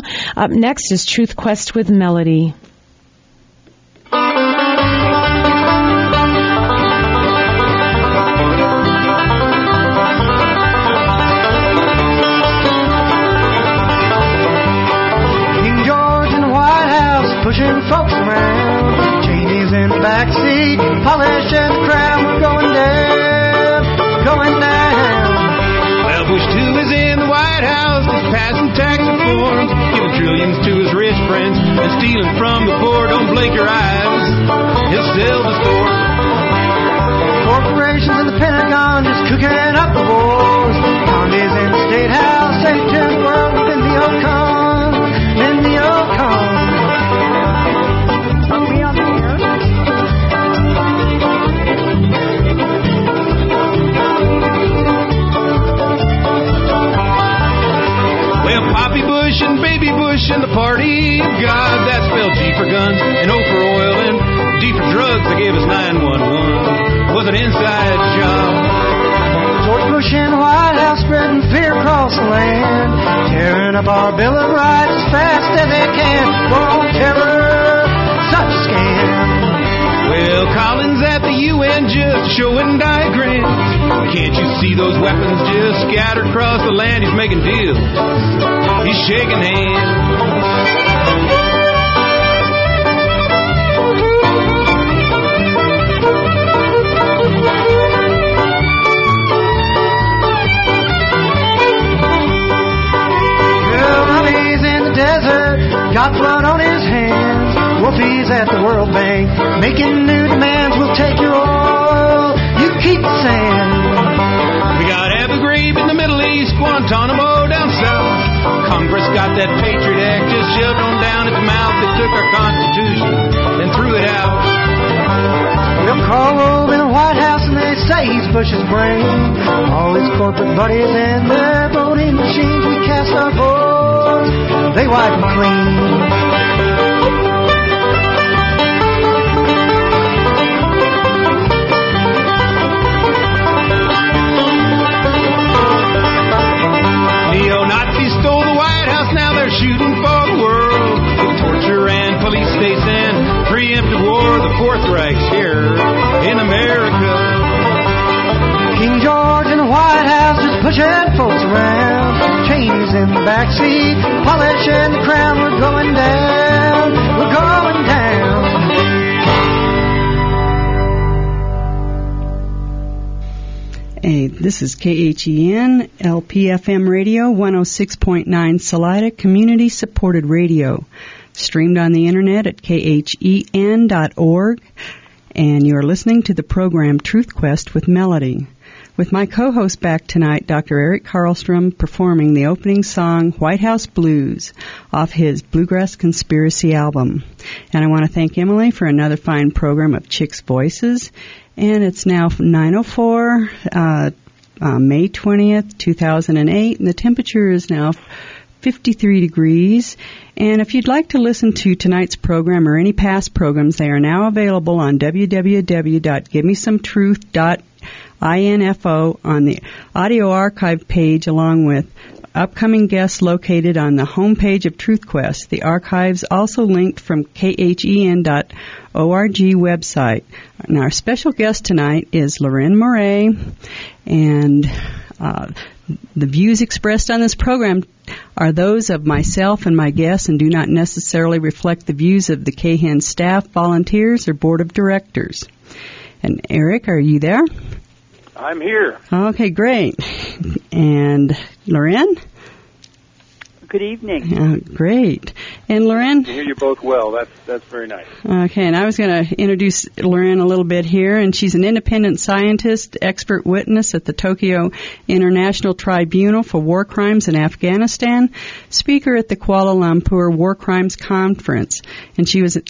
Up next is Truth Quest with Melody. Pushing folks around, Cheney's in the backseat, polishing the crown. We're going down, going down. Well, Bush 2 is in the White House, he's passing tax reforms, giving trillions to his rich friends, and stealing from the poor. Don't blink your eyes, he'll sell the store. Corporations in the Pentagon just cooking up the wars. Conde's in the State House, say to the world within the Yukon, in the Yukon. Poppy Bush and Baby Bush and the party of God. That spelled G for guns and O for oil and D for drugs. They gave us 911. Was an inside job. George Bush in the White House spreading fear across the land, tearing up our Bill of Rights as fast as they can. War on terror, such a scam. Well, Collins at the UN just showing diagrams. Can't you see those weapons just scattered across the land? He's making deals. He's shaking hands. Well, Robbie's in the desert, got blood on his hands. Wolfie's at the World Bank, making new demands. We'll take your oil, you keep the sand. We got Abu Ghraib in the Middle East, Guantanamo down south. Congress got that Patriot Act just shoved on down its mouth. They took our Constitution, then threw it out. We'll Karl Rove in the White House and they say he's Bush's brain. All his corporate buddies and their voting machines. We cast our votes, they wipe them clean. Neo-Nazis stole the White House, now they're shooting for the world. With torture and police states and preemptive war, the Fourth Reich's here in America. King George in the White House just pushing folks around. Cheney's in the backseat, polishing the crown. We're going down, we're going down. Hey, this is KHEN, LPFM Radio, 106.9 Salida, community-supported radio. Streamed on the internet at khen.org. And you're listening to the program Truth Quest with Melody. With my co-host back tonight, Dr. Eric Karlstrom, performing the opening song, White House Blues, off his Bluegrass Conspiracy album. And I want to thank Emily for another fine program of Chicks' Voices. And it's now 9:04, May 20th, 2008, and the temperature is now 53 degrees. And if you'd like to listen to tonight's program or any past programs, they are now available on www.givemesometruth.info on the audio archive page, along with upcoming guests located on the homepage of TruthQuest. The archives also linked from khen.org website. And our special guest tonight is Loren Moray, and the views expressed on this program are those of myself and my guests and do not necessarily reflect the views of the KHEN staff, volunteers, or board of directors. And Eric, are you there? I'm here. Okay, great. And Loren? Good evening. Great. And Loren? I can hear you both well. That's very nice. Okay, and I was going to introduce Loren a little bit here, and she's an independent scientist, expert witness at the Tokyo International Tribunal for War Crimes in Afghanistan, speaker at the Kuala Lumpur War Crimes Conference, and she was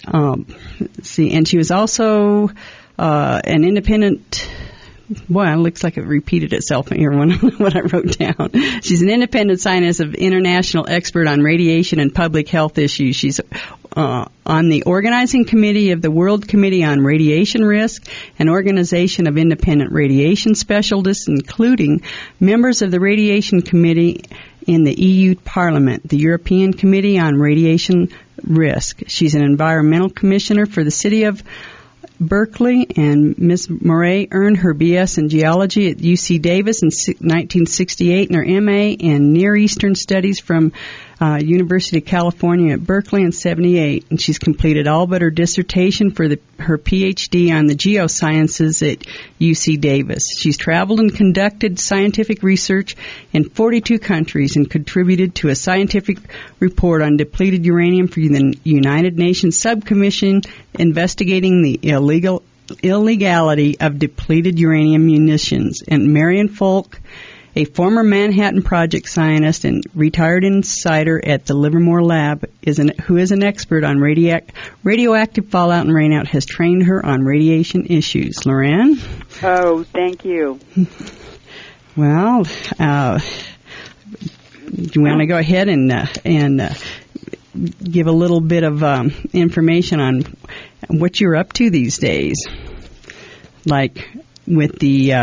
also an independent. Boy, it looks like it repeated itself here when what I wrote down. She's an independent scientist of international expert on radiation and public health issues. She's on the organizing committee of the World Committee on Radiation Risk, an organization of independent radiation specialists, including members of the Radiation Committee in the EU Parliament, the European Committee on Radiation Risk. She's an environmental commissioner for the city of Berkeley, and Ms. Murray earned her B.S. in geology at UC Davis in 1968 and her M.A. in Near Eastern Studies from University of California at Berkeley in 78. And she's completed all but her dissertation for her Ph.D. on the geosciences at UC Davis. She's traveled and conducted scientific research in 42 countries and contributed to a scientific report on depleted uranium for the United Nations Subcommission investigating the illegality of depleted uranium munitions. And Marion Folk, a former Manhattan Project scientist and retired insider at the Livermore Lab, who is an expert on radioactive fallout and rainout, has trained her on radiation issues. Loren? Oh, thank you. Well, do you want to go ahead and give a little bit of information on what you're up to these days? Like with the...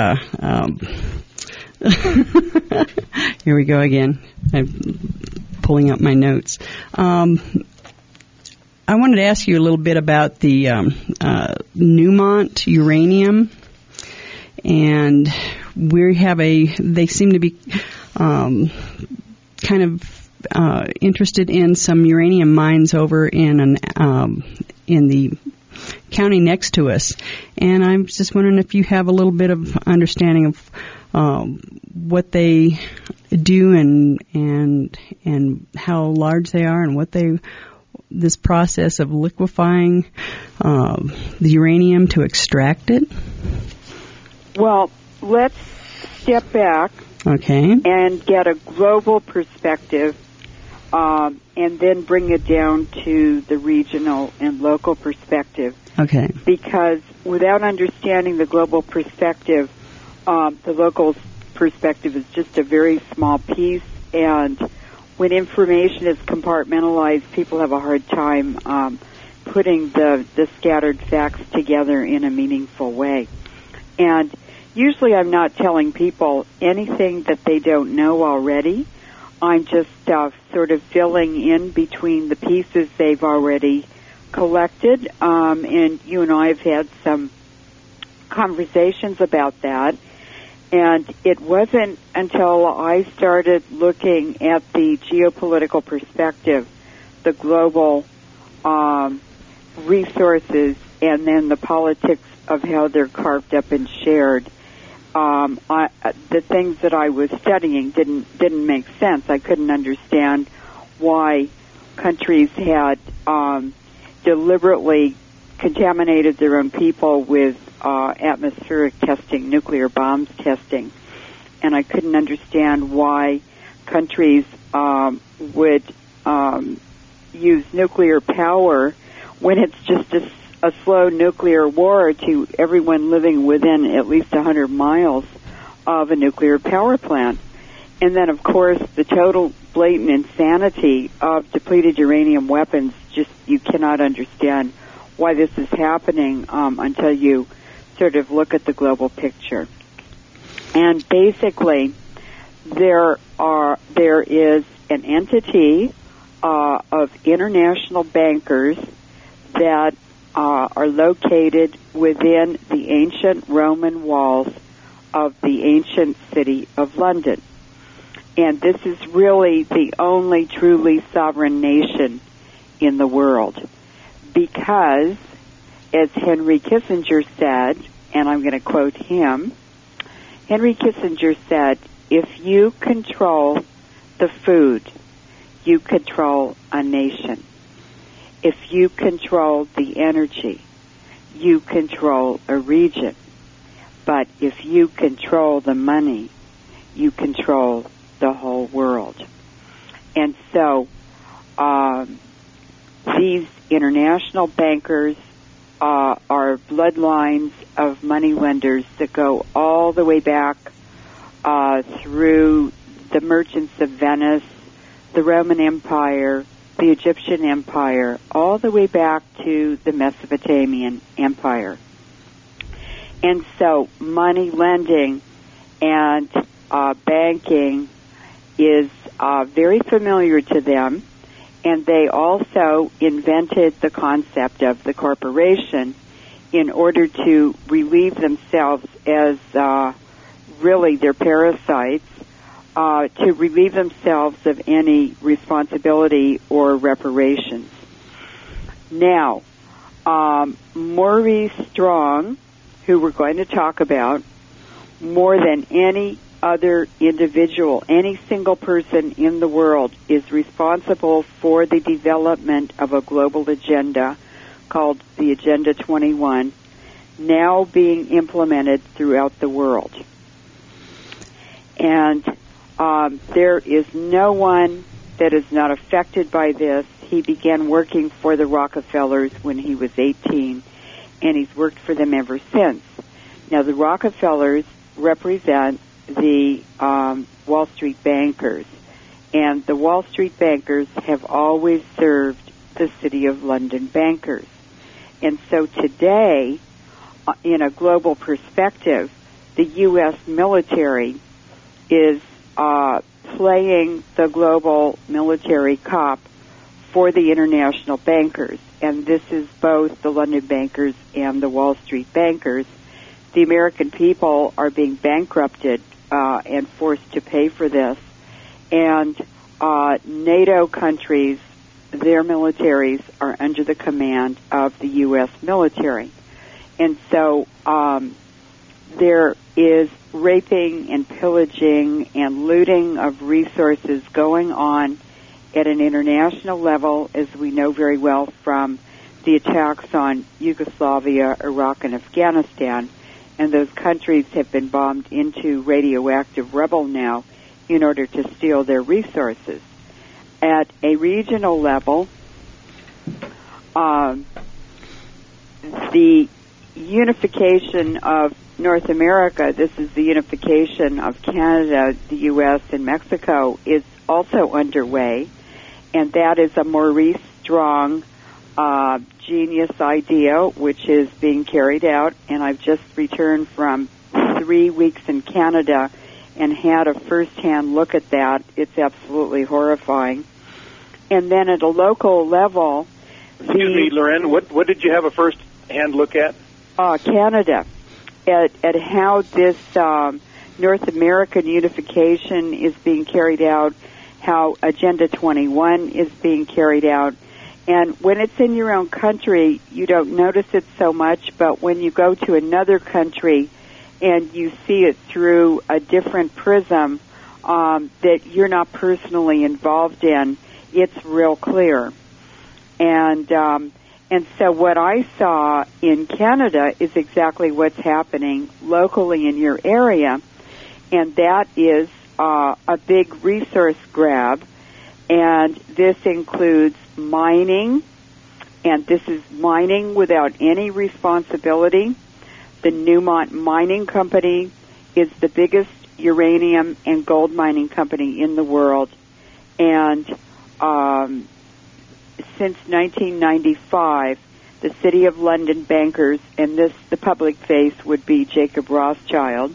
Here we go again. I'm pulling up my notes. I wanted to ask you a little bit about the Newmont uranium, and they seem to be kind of interested in some uranium mines over in the county next to us, and I'm just wondering if you have a little bit of understanding of what they do and how large they are, and what this process of liquefying the uranium to extract it. Well, let's step back, okay, and get a global perspective, and then bring it down to the regional and local perspective. Okay. Because without understanding the global perspective, the local perspective is just a very small piece, and when information is compartmentalized, people have a hard time putting the scattered facts together in a meaningful way. And usually I'm not telling people anything that they don't know already. I'm just sort of filling in between the pieces they've already collected, and you and I have had some conversations about that. And it wasn't until I started looking at the geopolitical perspective, the global resources, and then the politics of how they're carved up and shared. The things that I was studying didn't make sense. I couldn't understand why countries had deliberately contaminated their own people with atmospheric testing, nuclear bombs testing, and I couldn't understand why countries would use nuclear power when it's just a slow nuclear war to everyone living within at least 100 miles of a nuclear power plant. And then, of course, the total blatant insanity of depleted uranium weapons, just you cannot understand why this is happening until you sort of look at the global picture. And basically, there is an entity of international bankers that are located within the ancient Roman walls of the ancient city of London. And this is really the only truly sovereign nation in the world, because, as Henry Kissinger said, and I'm going to quote him, Henry Kissinger said, "If you control the food, you control a nation. If you control the energy, you control a region. But if you control the money, you control the whole world." And so these international bankers are bloodlines of moneylenders that go all the way back through the merchants of Venice, the Roman Empire, the Egyptian Empire, all the way back to the Mesopotamian Empire. And so money lending and banking is very familiar to them, and they also invented the concept of the corporation in order to relieve themselves as really their parasites, to relieve themselves of any responsibility or reparations. Now, Maurice Strong, who we're going to talk about, more than any other individual, any single person in the world, is responsible for the development of a global agenda called the Agenda 21, now being implemented throughout the world. And there is no one that is not affected by this. He began working for the Rockefellers when he was 18, and he's worked for them ever since. Now, the Rockefellers represent the Wall Street bankers, and the Wall Street bankers have always served the City of London bankers. And so today, in a global perspective, the U.S. military is playing the global military cop for the international bankers, and this is both the London bankers and the Wall Street bankers. The American people are being bankrupted and forced to pay for this, and NATO countries, their militaries are under the command of the U.S. military. And so there is raping and pillaging and looting of resources going on at an international level, as we know very well from the attacks on Yugoslavia, Iraq, and Afghanistan. And those countries have been bombed into radioactive rubble now in order to steal their resources. At a regional level, the unification of North America, this is the unification of Canada, the U.S., and Mexico, is also underway, and that is a Maurice Strong genius idea, which is being carried out, and I've just returned from 3 weeks in Canada and had a first-hand look at that. It's absolutely horrifying. And then at a local level... Excuse me, Loren, what did you have a first-hand look at? Canada, at how this North American unification is being carried out, how Agenda 21 is being carried out. And when it's in your own country, you don't notice it so much, but when you go to another country and you see it through a different prism that you're not personally involved in, it's real clear. And so what I saw in Canada is exactly what's happening locally in your area, and that is a big resource grab, and this includes mining, and this is mining without any responsibility. The Newmont Mining Company is the biggest uranium and gold mining company in the world, and since 1995, the City of London bankers, and the public face would be Jacob Rothschild,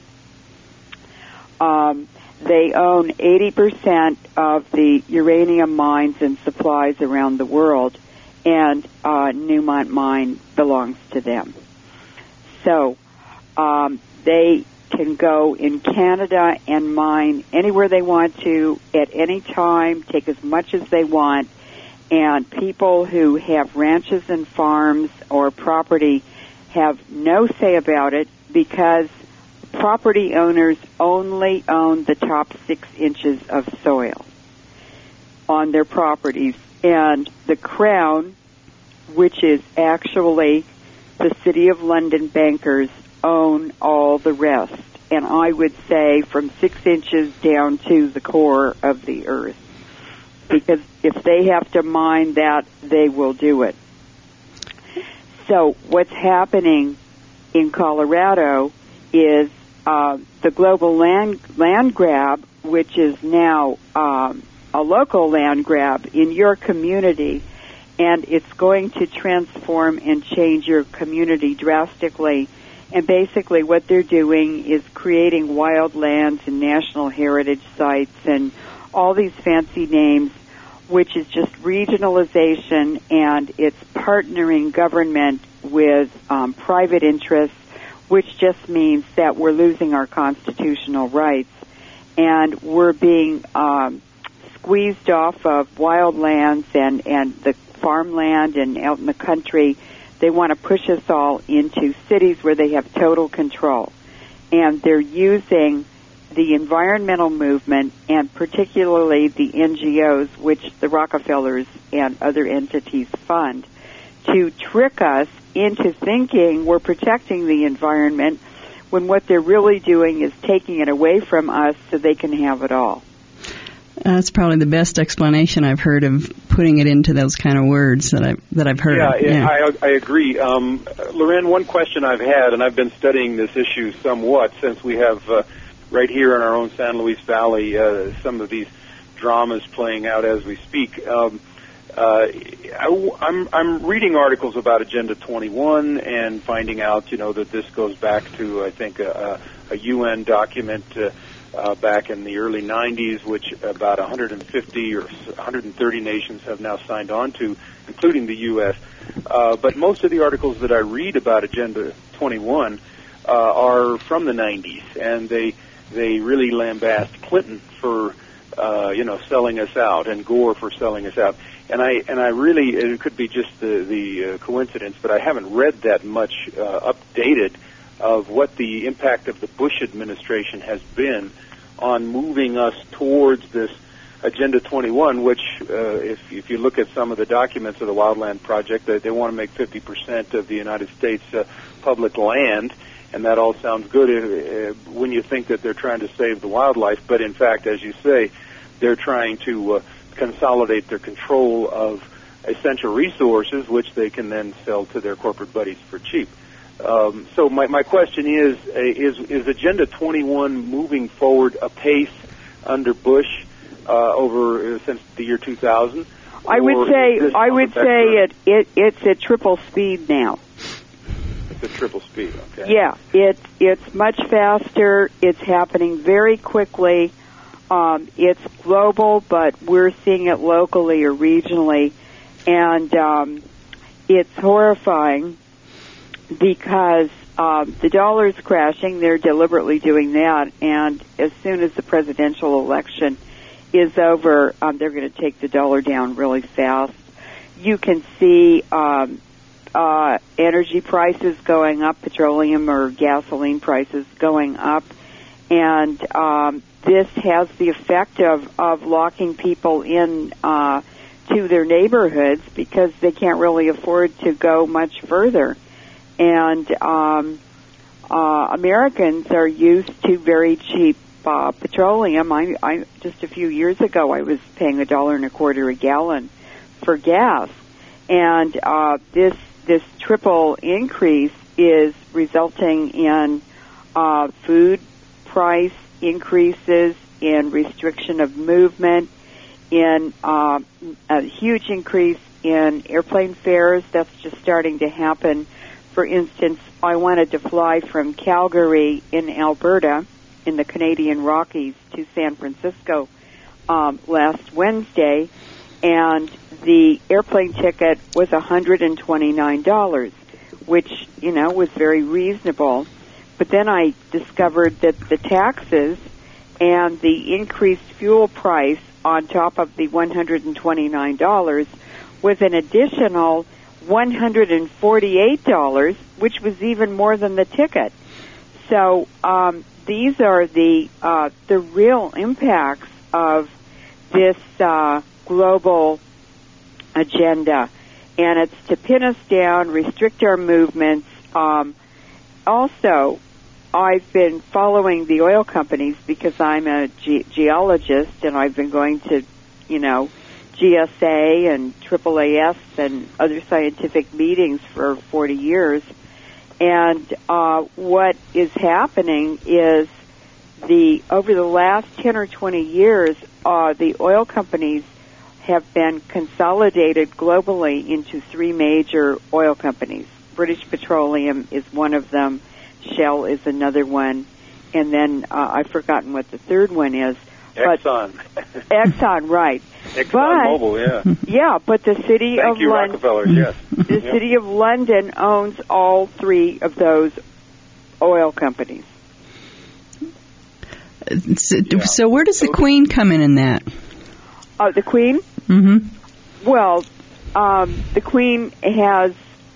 they own 80% of the uranium mines and supplies around the world, and Newmont Mine belongs to them. So they can go in Canada and mine anywhere they want to, at any time, take as much as they want, and people who have ranches and farms or property have no say about it because property owners only own the top 6 inches of soil on their properties. And the Crown, which is actually the City of London bankers, own all the rest. And I would say from 6 inches down to the core of the earth. Because if they have to mine that, they will do it. So what's happening in Colorado is the global land grab, which is now a local land grab in your community, and it's going to transform and change your community drastically. And basically what they're doing is creating wild lands and national heritage sites and all these fancy names, which is just regionalization, and it's partnering government with private interests, which just means that we're losing our constitutional rights, and we're being squeezed off of wild lands and the farmland and out in the country. They want to push us all into cities where they have total control. And they're using the environmental movement, and particularly the NGOs, which the Rockefellers and other entities fund, to trick us into thinking we're protecting the environment when what they're really doing is taking it away from us so they can have it all. That's probably the best explanation I've heard of putting it into those kind of words that I've heard. I agree. Loren, one question I've had, and I've been studying this issue somewhat since we have right here in our own San Luis Valley some of these dramas playing out as we speak. I'm reading articles about Agenda 21 and finding out, that this goes back to, I think, a UN document back in the early 90s, which about 150 or 130 nations have now signed on to, including the U.S. But most of the articles that I read about Agenda 21 are from the 90s, and they really lambast Clinton for selling us out, and Gore for selling us out. And I really, it could be just the coincidence, but I haven't read that much updated of what the impact of the Bush administration has been on moving us towards this Agenda 21, which, if you look at some of the documents of the Wildland Project, they want to make 50% of the United States public land, and that all sounds good when you think that they're trying to save the wildlife, but in fact, as you say, they're trying to consolidate their control of essential resources, which they can then sell to their corporate buddies for cheap. So my question is Agenda 21 moving forward apace under Bush over since the year 2000? I would say it's at triple speed now. It's at triple speed. Okay. Yeah, it's much faster. It's happening very quickly. It's global, but we're seeing it locally or regionally, and it's horrifying because the dollar's crashing. They're deliberately doing that, and as soon as the presidential election is over, they're going to take the dollar down really fast. You can see energy prices going up, petroleum or gasoline prices going up, and this has the effect of locking people in to their neighborhoods because they can't really afford to go much further. And Americans are used to very cheap petroleum. I just a few years ago I was paying $1.25 a gallon for gas, and this triple increase is resulting in food price increases, in restriction of movement, in a huge increase in airplane fares. That's just starting to happen. For instance, I wanted to fly from Calgary in Alberta in the Canadian Rockies to San Francisco last Wednesday, and the airplane ticket was $129, which, was very reasonable. But then I discovered that the taxes and the increased fuel price on top of the $129 was an additional $148, which was even more than the ticket. So these are the real impacts of this global agenda, and it's to pin us down, restrict our movements. Also, I've been following the oil companies because I'm a geologist, and I've been going to, GSA and AAAS and other scientific meetings for 40 years. And what is happening is over the last 10 or 20 years, the oil companies have been consolidated globally into three major oil companies. British Petroleum is one of them. Shell is another one. And then I've forgotten what the third one is. Exxon, right. ExxonMobil, yeah. Yeah, but the city Thank of you, London, Rockefeller, yes. the city of London owns all three of those oil companies. So where does the Queen come in that? The Queen? Mm-hmm. Well, the Queen has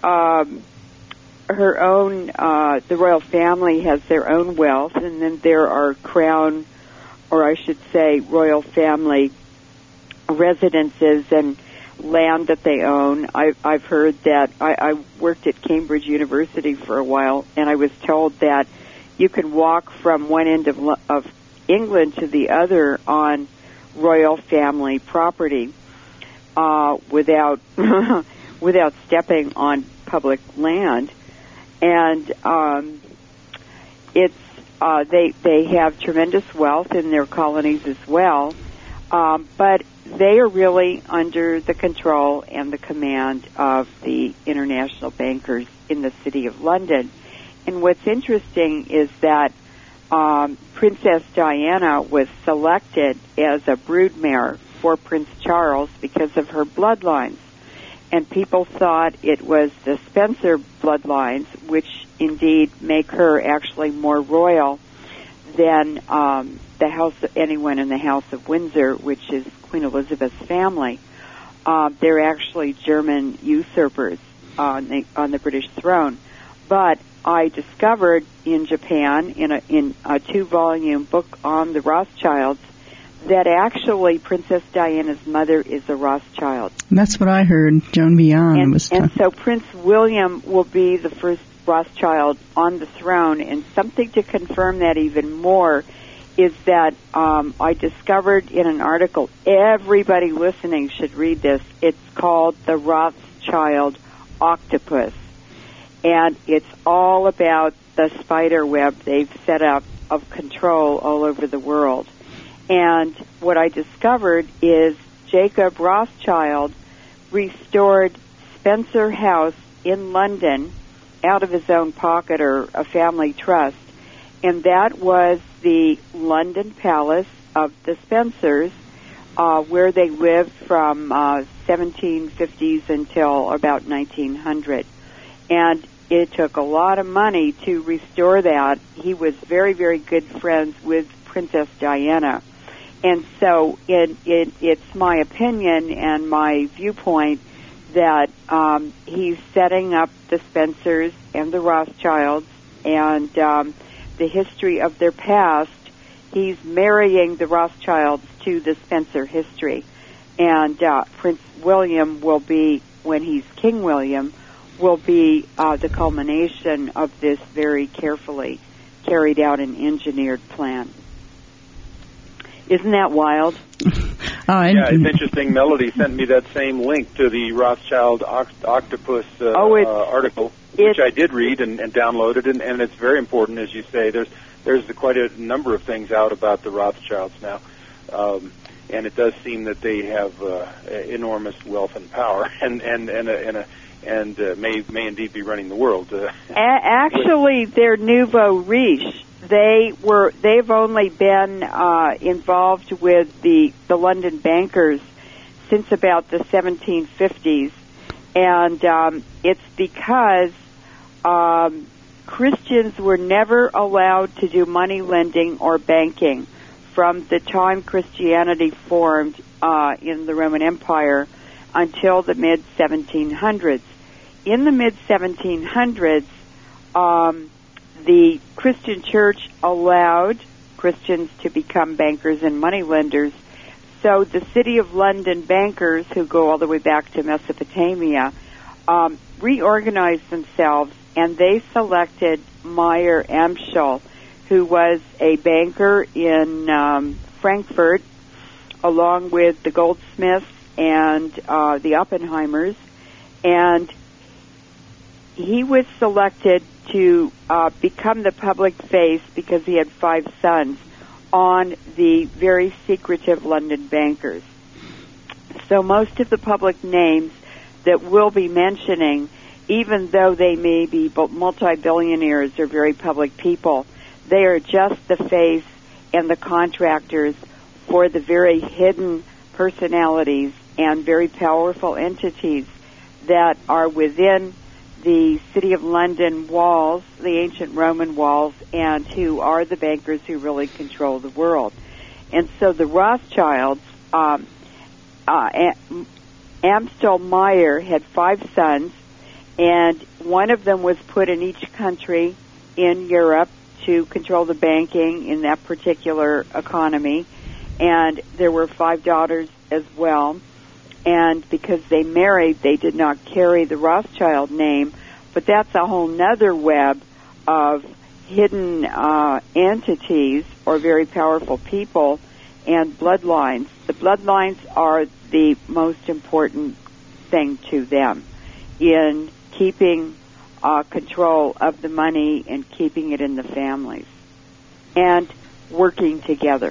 her own, the royal family has their own wealth, and then there are crown, or I should say royal family residences and land that they own. I've heard that, I worked at Cambridge University for a while, and I was told that you can walk from one end of England to the other on royal family property without without stepping on public land, and it's they have tremendous wealth in their colonies as well, but they are really under the control and the command of the international bankers in the City of London. And what's interesting is that Princess Diana was selected as a broodmare for Prince Charles because of her bloodlines. And people thought it was the Spencer bloodlines, which indeed make her actually more royal than the house, anyone in the House of Windsor, which is Queen Elizabeth's family. They're actually German usurpers on the British throne. But I discovered in Japan, in a 2-volume book on the Rothschilds, that actually Princess Diana's mother is a Rothschild. That's what I heard. Joan Bion was and so Prince William will be the first Rothschild on the throne. And something to confirm that even more is that I discovered in an article, everybody listening should read this. It's called The Rothschild Octopus. And it's all about the spider web they've set up of control all over the world. And what I discovered is Jacob Rothschild restored Spencer House in London out of his own pocket, or a family trust. And that was the London Palace of the Spencers, where they lived from 1750s until about 1900. And it took a lot of money to restore that. He was very, very good friends with Princess Diana. And so it's my opinion and my viewpoint that he's setting up the Spencers and the Rothschilds and the history of their past. He's marrying the Rothschilds to the Spencer history. And Prince William will be, when he's King William, will be the culmination of this very carefully carried out and engineered plan. Isn't that wild? Yeah, it's interesting. Melody sent me that same link to the Rothschild Octopus article, which I did read and downloaded, and it's very important, as you say. There's quite a number of things out about the Rothschilds now, and it does seem that they have enormous wealth and power, and may indeed be running the world. Actually, they're nouveau riche. They've only been involved with the London bankers since about the 1750s, and it's because Christians were never allowed to do money lending or banking from the time Christianity formed in the Roman Empire until the mid-1700s. In the mid-1700s, the Christian church allowed Christians to become bankers and money lenders. So the City of London bankers, who go all the way back to Mesopotamia, reorganized themselves, and they selected Meyer Amschel, who was a banker in Frankfurt, along with the Goldsmiths and the Oppenheimers, and he was selected to become the public face because he had 5 sons on the very secretive London bankers. So most of the public names that we'll be mentioning, even though they may be multi-billionaires or very public people, they are just the face and the contractors for the very hidden personalities and very powerful entities that are within the City of London walls, the ancient Roman walls, and who are the bankers who really control the world. And so the Rothschilds, Amstel Meyer had 5 sons, and one of them was put in each country in Europe to control the banking in that particular economy. And there were 5 daughters as well. And because they married, they did not carry the Rothschild name. But that's a whole nother web of hidden entities or very powerful people and bloodlines. The bloodlines are the most important thing to them in keeping control of the money and keeping it in the families and working together.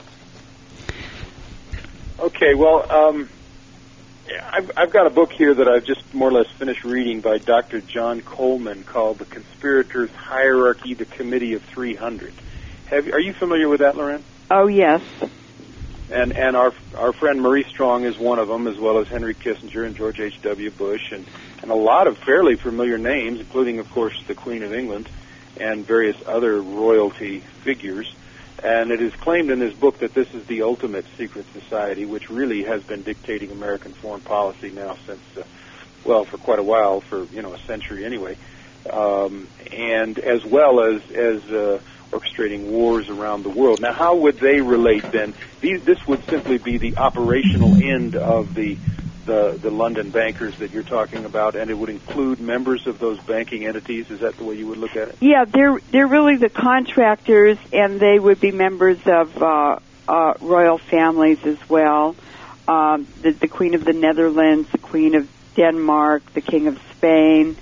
Okay, well, I've got a book here that I've just more or less finished reading by Dr. John Coleman called The Conspirators' Hierarchy, the Committee of 300. Are you familiar with that, Loren? Oh, yes. And our friend Marie Strong is one of them, as well as Henry Kissinger and George H.W. Bush, and a lot of fairly familiar names, including, of course, the Queen of England and various other royalty figures. And it is claimed in this book that this is the ultimate secret society, which really has been dictating American foreign policy now since, for quite a while, for a century anyway, and as well as orchestrating wars around the world. Now, how would they relate then? This would simply be the operational end of the London bankers that you're talking about, and it would include members of those banking entities. Is that the way you would look at it? Yeah, they're really the contractors, and they would be members of royal families as well. The Queen of the Netherlands, the Queen of Denmark, the King of Spain.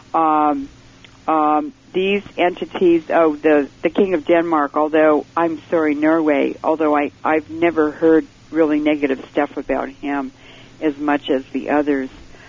These entities, the King of Denmark, Norway, although I've never heard really negative stuff about him as much as the others.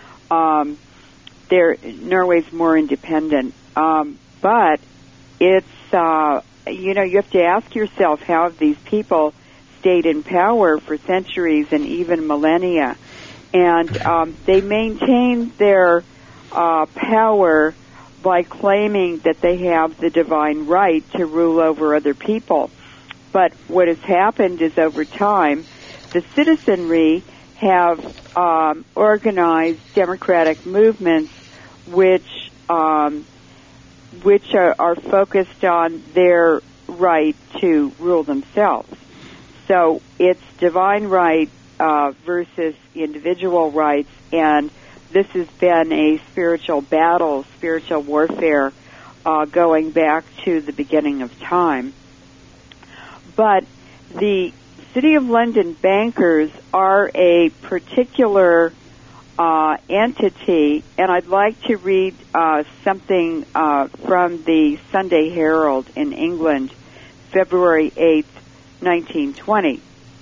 Norway's more independent. But it's, you have to ask yourself, how have these people stayed in power for centuries and even millennia? And they maintain their power by claiming that they have the divine right to rule over other people. But what has happened is, over time, the citizenry have organized democratic movements which are focused on their right to rule themselves. So it's divine right versus individual rights, and this has been a spiritual battle, spiritual warfare, going back to the beginning of time. But the City of London bankers are a particular entity, and I'd like to read something from the Sunday Herald in England, February 8th, 1920.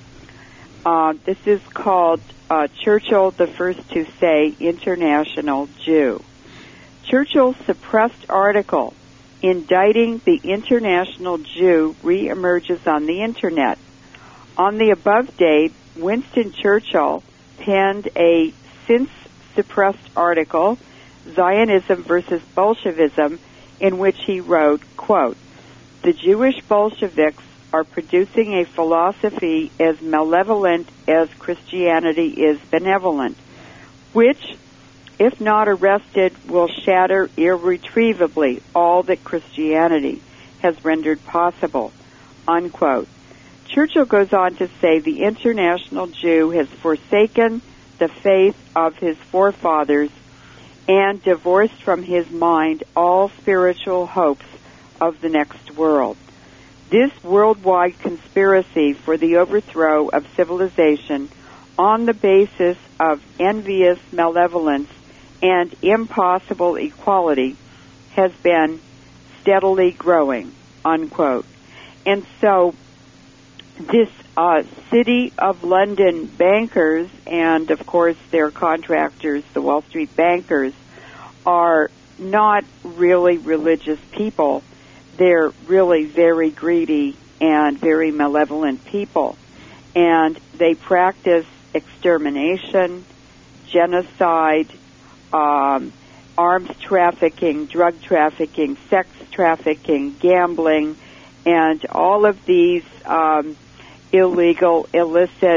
This is called Churchill, the First to Say, International Jew. Churchill's suppressed article indicting the international Jew reemerges on the Internet. On the above date, Winston Churchill penned a since-suppressed article, Zionism versus Bolshevism, in which he wrote, quote, "The Jewish Bolsheviks are producing a philosophy as malevolent as Christianity is benevolent, which, if not arrested, will shatter irretrievably all that Christianity has rendered possible," unquote. Churchill goes on to say the international Jew has forsaken the faith of his forefathers and divorced from his mind all spiritual hopes of the next world. This worldwide conspiracy for the overthrow of civilization on the basis of envious malevolence and impossible equality has been steadily growing, unquote. And so this City of London bankers and, of course, their contractors, the Wall Street bankers, are not really religious people. They're really very greedy and very malevolent people. and they practice extermination, genocide, arms trafficking, drug trafficking, sex trafficking, gambling, and all of these illegal, illicit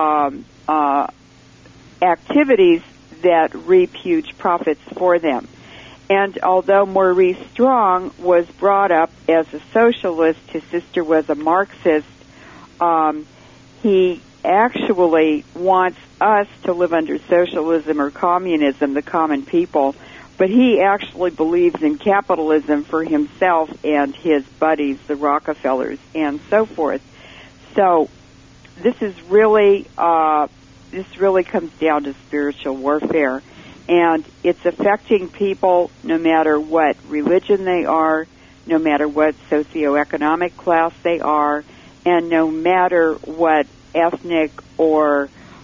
activities that reap huge profits for them. And although Maurice Strong was brought up as a socialist, his sister was a Marxist, he actually wants us to live under socialism or communism, the common people, but he actually believes in capitalism for himself and his buddies, the Rockefellers, and so forth. So this really comes down to spiritual warfare, and it's affecting people no matter what religion they are, no matter what socioeconomic class they are, and no matter what ethnic or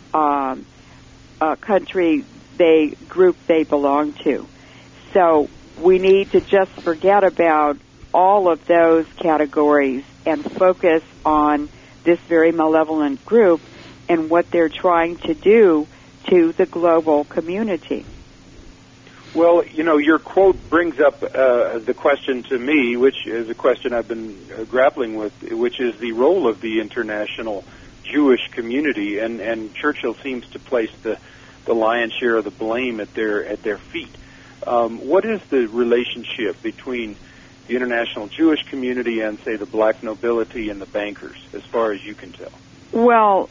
country group they belong to. So we need to just forget about all of those categories and focus on this very malevolent group and what they're trying to do to the global community. Well, your quote brings up the question to me, which is a question I've been grappling with, which is the role of the international Jewish community, and Churchill seems to place the lion's share of the blame at their feet. What is the relationship between the international Jewish community and, say, the black nobility and the bankers, as far as you can tell? Well,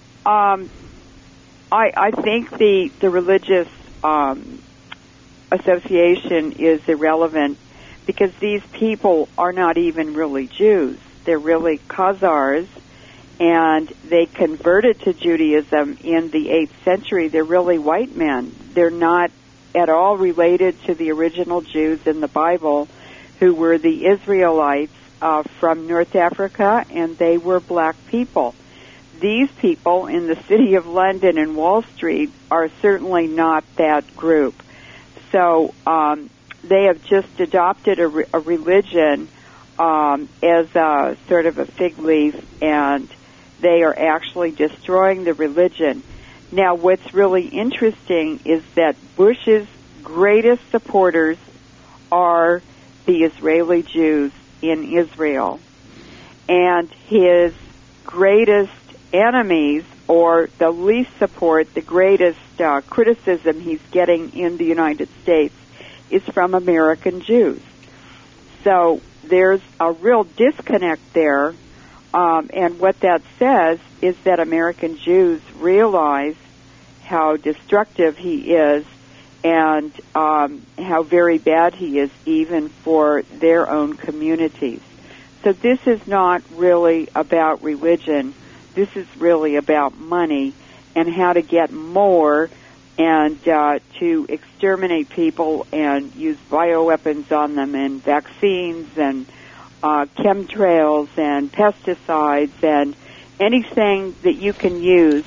I think the religious association is irrelevant because these people are not even really Jews. They're really Khazars, and they converted to Judaism in the 8th century. They're really white men. They're not at all related to the original Jews in the Bible, who were the Israelites from North Africa, and they were black people. These people in the City of London and Wall Street are certainly not that group. So they have just adopted a religion as a sort of a fig leaf, and they are actually destroying the religion. Now, what's really interesting is that Bush's greatest supporters are the Israeli Jews in Israel, and his greatest enemies, or the least support, the greatest criticism he's getting in the United States is from American Jews. So there's a real disconnect there, and what that says is that American Jews realize how destructive he is and how very bad he is even for their own communities. So this is not really about religion. This is really about money and how to get more and to exterminate people and use bioweapons on them and vaccines and chemtrails and pesticides and anything that you can use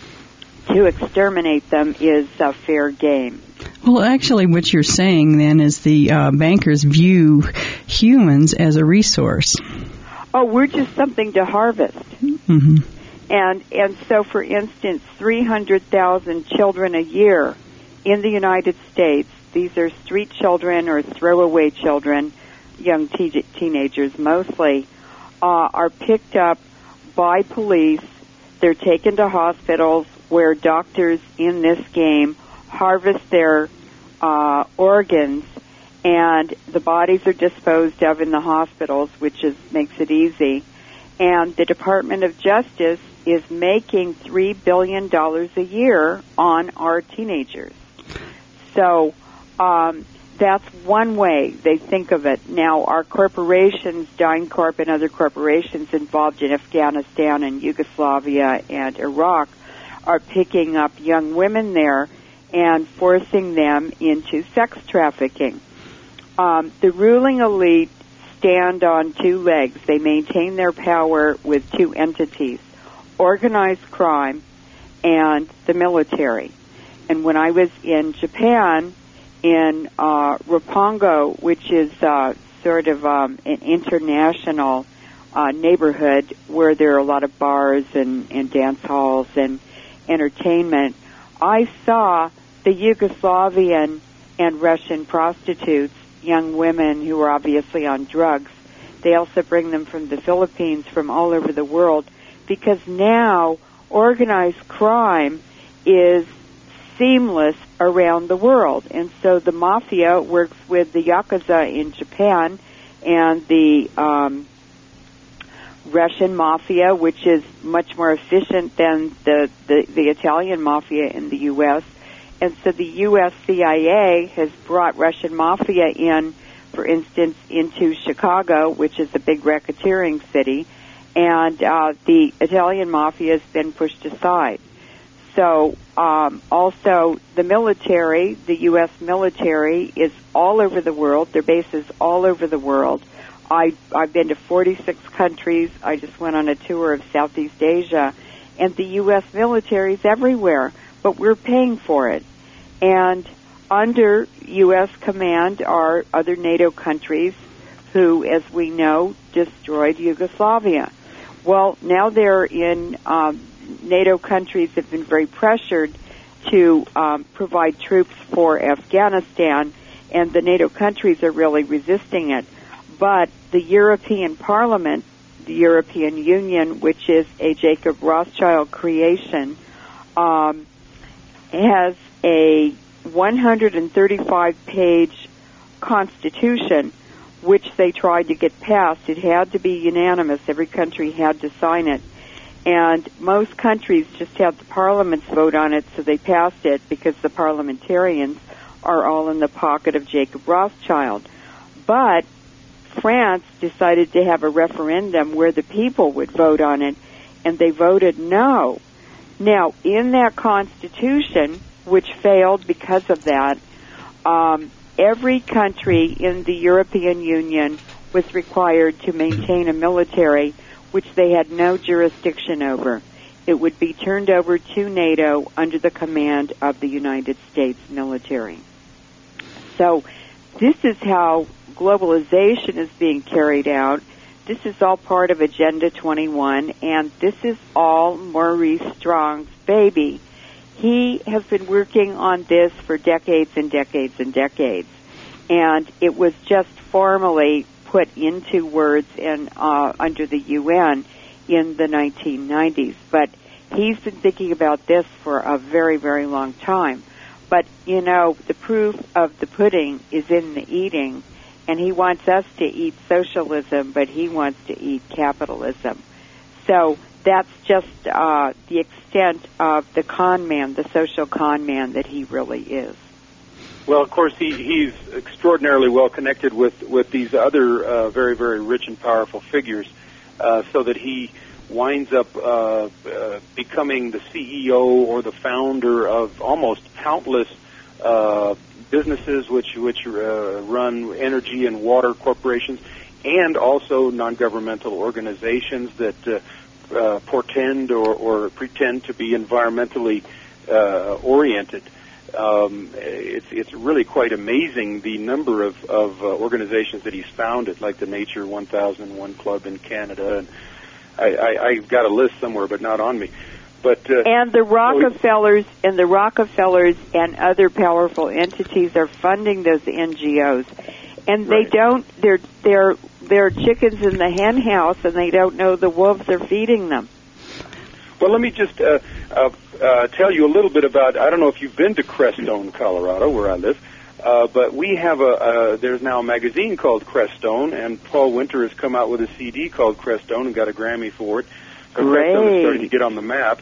to exterminate them is fair game. Well, actually, what you're saying then is the bankers view humans as a resource. Oh, we're just something to harvest. Mm-hmm. And so, for instance, 300,000 children a year in the United States, these are street children or throwaway children, young teenagers mostly, are picked up by police. They're taken to hospitals where doctors in this game harvest their organs, and the bodies are disposed of in the hospitals, which makes it easy. And the Department of Justice is making $3 billion a year on our teenagers. So that's one way they think of it. Now, our corporations, DynCorp and other corporations involved in Afghanistan and Yugoslavia and Iraq, are picking up young women there and forcing them into sex trafficking. The ruling elite stand on two legs. They maintain their power with two entities, organized crime and the military. And when I was in Japan, in Roppongi, which is sort of an international neighborhood where there are a lot of bars and dance halls and entertainment, I saw the Yugoslavian and Russian prostitutes, young women who are obviously on drugs. They also bring them from the Philippines, from all over the world, because now organized crime is seamless around the world. And so the mafia works with the Yakuza in Japan and the Russian mafia, which is much more efficient than the Italian mafia in the U.S. And so the U.S. CIA has brought Russian mafia in, for instance, into Chicago, which is a big racketeering city, and the Italian mafia has been pushed aside. So also the military, the U.S. military, is all over the world. Their bases all over the world. I've been to 46 countries. I just went on a tour of Southeast Asia, and the U.S. military is everywhere, but we're paying for it. And under U.S. command are other NATO countries who, as we know, destroyed Yugoslavia. Well, now they're in NATO countries have been very pressured to provide troops for Afghanistan, and the NATO countries are really resisting it. But the European Parliament, the European Union, which is a Jacob Rothschild creation, has a 135-page constitution which they tried to get passed. It had to be unanimous. Every country had to sign it. And most countries just had the parliaments vote on it, so they passed it because the parliamentarians are all in the pocket of Jacob Rothschild. But France decided to have a referendum where the people would vote on it, and they voted no. Now, in that constitution, which failed because of that, every country in the European Union was required to maintain a military which they had no jurisdiction over. It would be turned over to NATO under the command of the United States military. So this is how globalization is being carried out. This is all part of Agenda 21, and this is all Maurice Strong's baby. He has been working on this for decades and decades and decades, and it was just formally put into words in under the UN in the 1990s. But he's been thinking about this for a very, very long time. But, you know, the proof of the pudding is in the eating, and he wants us to eat socialism, but he wants to eat capitalism. So that's just the extent of the con man, the social con man that he really is. Well, of course, he's extraordinarily well connected with these other very, very rich and powerful figures, so that he winds up becoming the CEO or the founder of almost countless businesses which run energy and water corporations, and also non-governmental organizations that portend or pretend to be environmentally oriented. It's really quite amazing the number of organizations that he's founded, like the Nature 1001 Club in Canada, and I've got a list somewhere, but not on me. But and the Rockefellers and other powerful entities are funding those NGOs, and they don't. They're chickens in the hen house, and they don't know the wolves are feeding them. Well, let me just tell you a little bit about. I don't know if you've been to Crestone, Colorado, where I live, but we have there's now a magazine called Crestone, and Paul Winter has come out with a CD called Crestone and got a Grammy for it. So Crestone is starting to get on the map.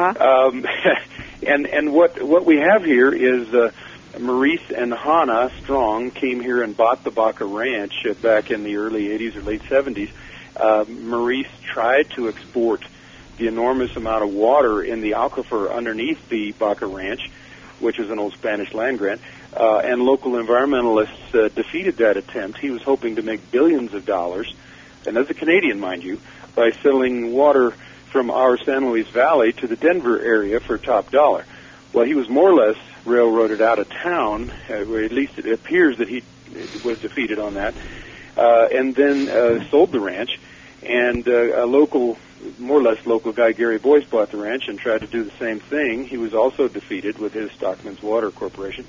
And what we have here is Maurice and Hannah Strong came here and bought the Baca Ranch back in the early 80s or late 70s. Maurice tried to export the enormous amount of water in the aquifer underneath the Baca Ranch, which is an old Spanish land grant, and local environmentalists defeated that attempt. He was hoping to make billions of dollars, and as a Canadian, mind you, by selling water from our San Luis Valley to the Denver area for top dollar. Well, he was more or less railroaded out of town, or at least it appears that he was defeated on that, and then sold the ranch. And a local, more or less local guy, Gary Boyce, bought the ranch and tried to do the same thing. He was also defeated with his Stockman's Water Corporation.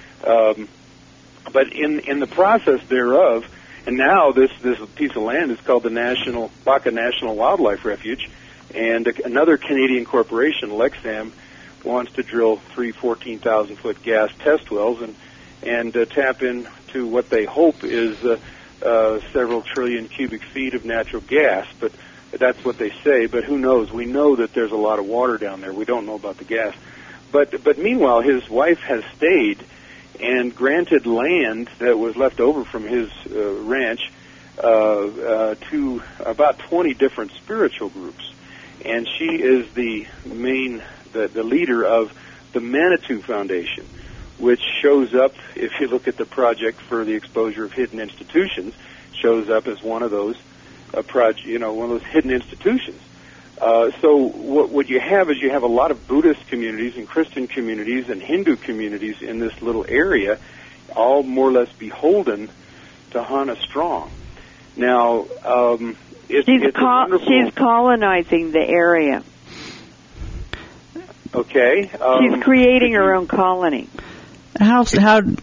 But in the process thereof, and now this piece of land is called the Baca National Wildlife Refuge, and another Canadian corporation, Lexam, wants to drill 3 14,000-foot gas test wells and tap into what they hope is several trillion cubic feet of natural gas. But that's what they say. But who knows? We know that there's a lot of water down there. We don't know about the gas. But meanwhile, his wife has stayed and granted land that was left over from his ranch to about 20 different spiritual groups. And she is the leader of the Manitou Foundation, which shows up, if you look at the project for the exposure of hidden institutions, shows up as one of those one of those hidden institutions. So what you have is you have a lot of Buddhist communities and Christian communities and Hindu communities in this little area, all more or less beholden to Hannah Strong. Now, she's colonizing the area. Okay. She's creating her own colony. How is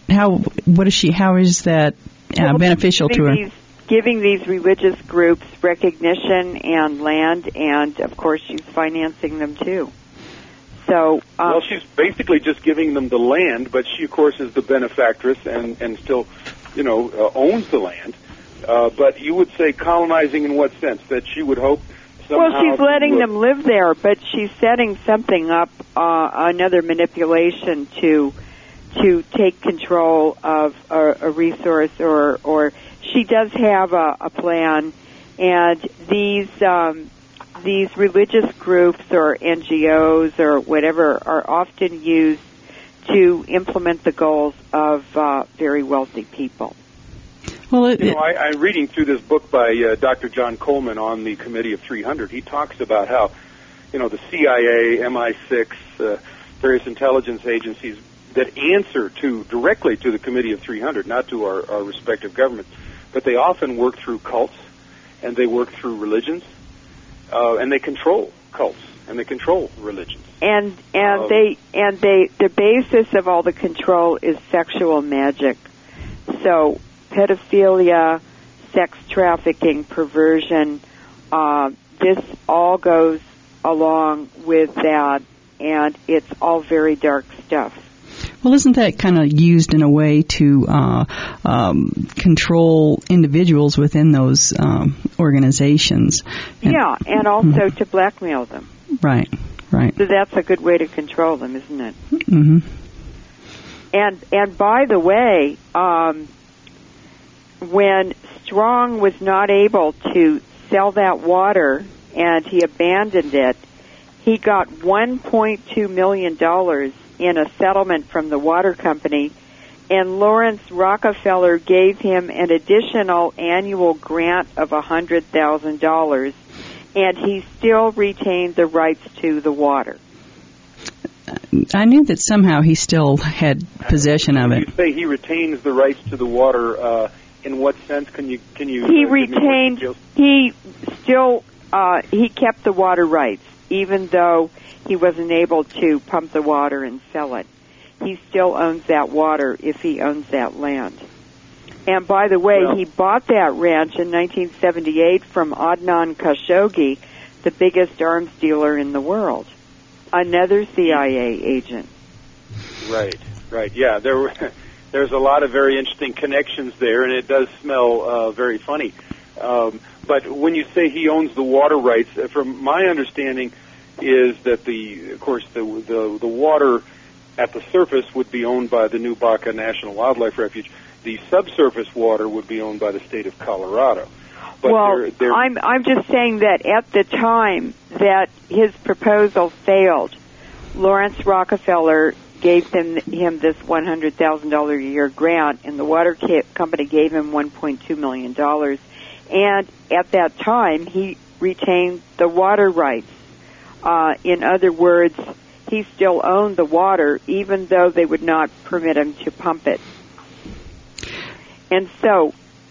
that beneficial to her? Giving these religious groups recognition and land, and of course she's financing them too. So, well, she's basically just giving them the land, but she, of course, is the benefactress and still, owns the land. But you would say colonizing in what sense? That she would hope somehow... Well, she's letting them live there, but she's setting something up, another manipulation to take control of a resource, or she does have a plan, and these religious groups or NGOs or whatever are often used to implement the goals of very wealthy people. Well, I'm reading through this book by Dr. John Coleman on the Committee of 300. He talks about how, the CIA, MI6, various intelligence agencies that answer directly to the Committee of 300, not to our respective governments, but they often work through cults, and they work through religions, and they control cults, and they control religions. And the basis of all the control is sexual magic. So pedophilia, sex trafficking, perversion, this all goes along with that, and it's all very dark stuff. Well, isn't that kind of used in a way to control individuals within those organizations? Yeah, and also to blackmail them. Right. So that's a good way to control them, isn't it? Mm-hmm. And by the way, when Strong was not able to sell that water and he abandoned it, he got $1.2 million in a settlement from the water company, and Lawrence Rockefeller gave him an additional annual grant of $100,000, and he still retained the rights to the water. I knew that somehow he still had possession of it. You say he retains the rights to the water. In what sense? Can you? He retained. He kept the water rights, even though he wasn't able to pump the water and sell it. He still owns that water if he owns that land. And by the way, he bought that ranch in 1978 from Adnan Khashoggi, the biggest arms dealer in the world, another CIA agent. Right. Yeah, there's a lot of very interesting connections there, and it does smell very funny. But when you say he owns the water rights, from my understanding, is that the water at the surface would be owned by the new Baca National Wildlife Refuge. The subsurface water would be owned by the state of Colorado. But I'm just saying that at the time that his proposal failed, Lawrence Rockefeller gave him this $100,000 a year grant, and the water company gave him $1.2 million. And at that time, he retained the water rights. In other words, he still owned the water, even though they would not permit him to pump it. And so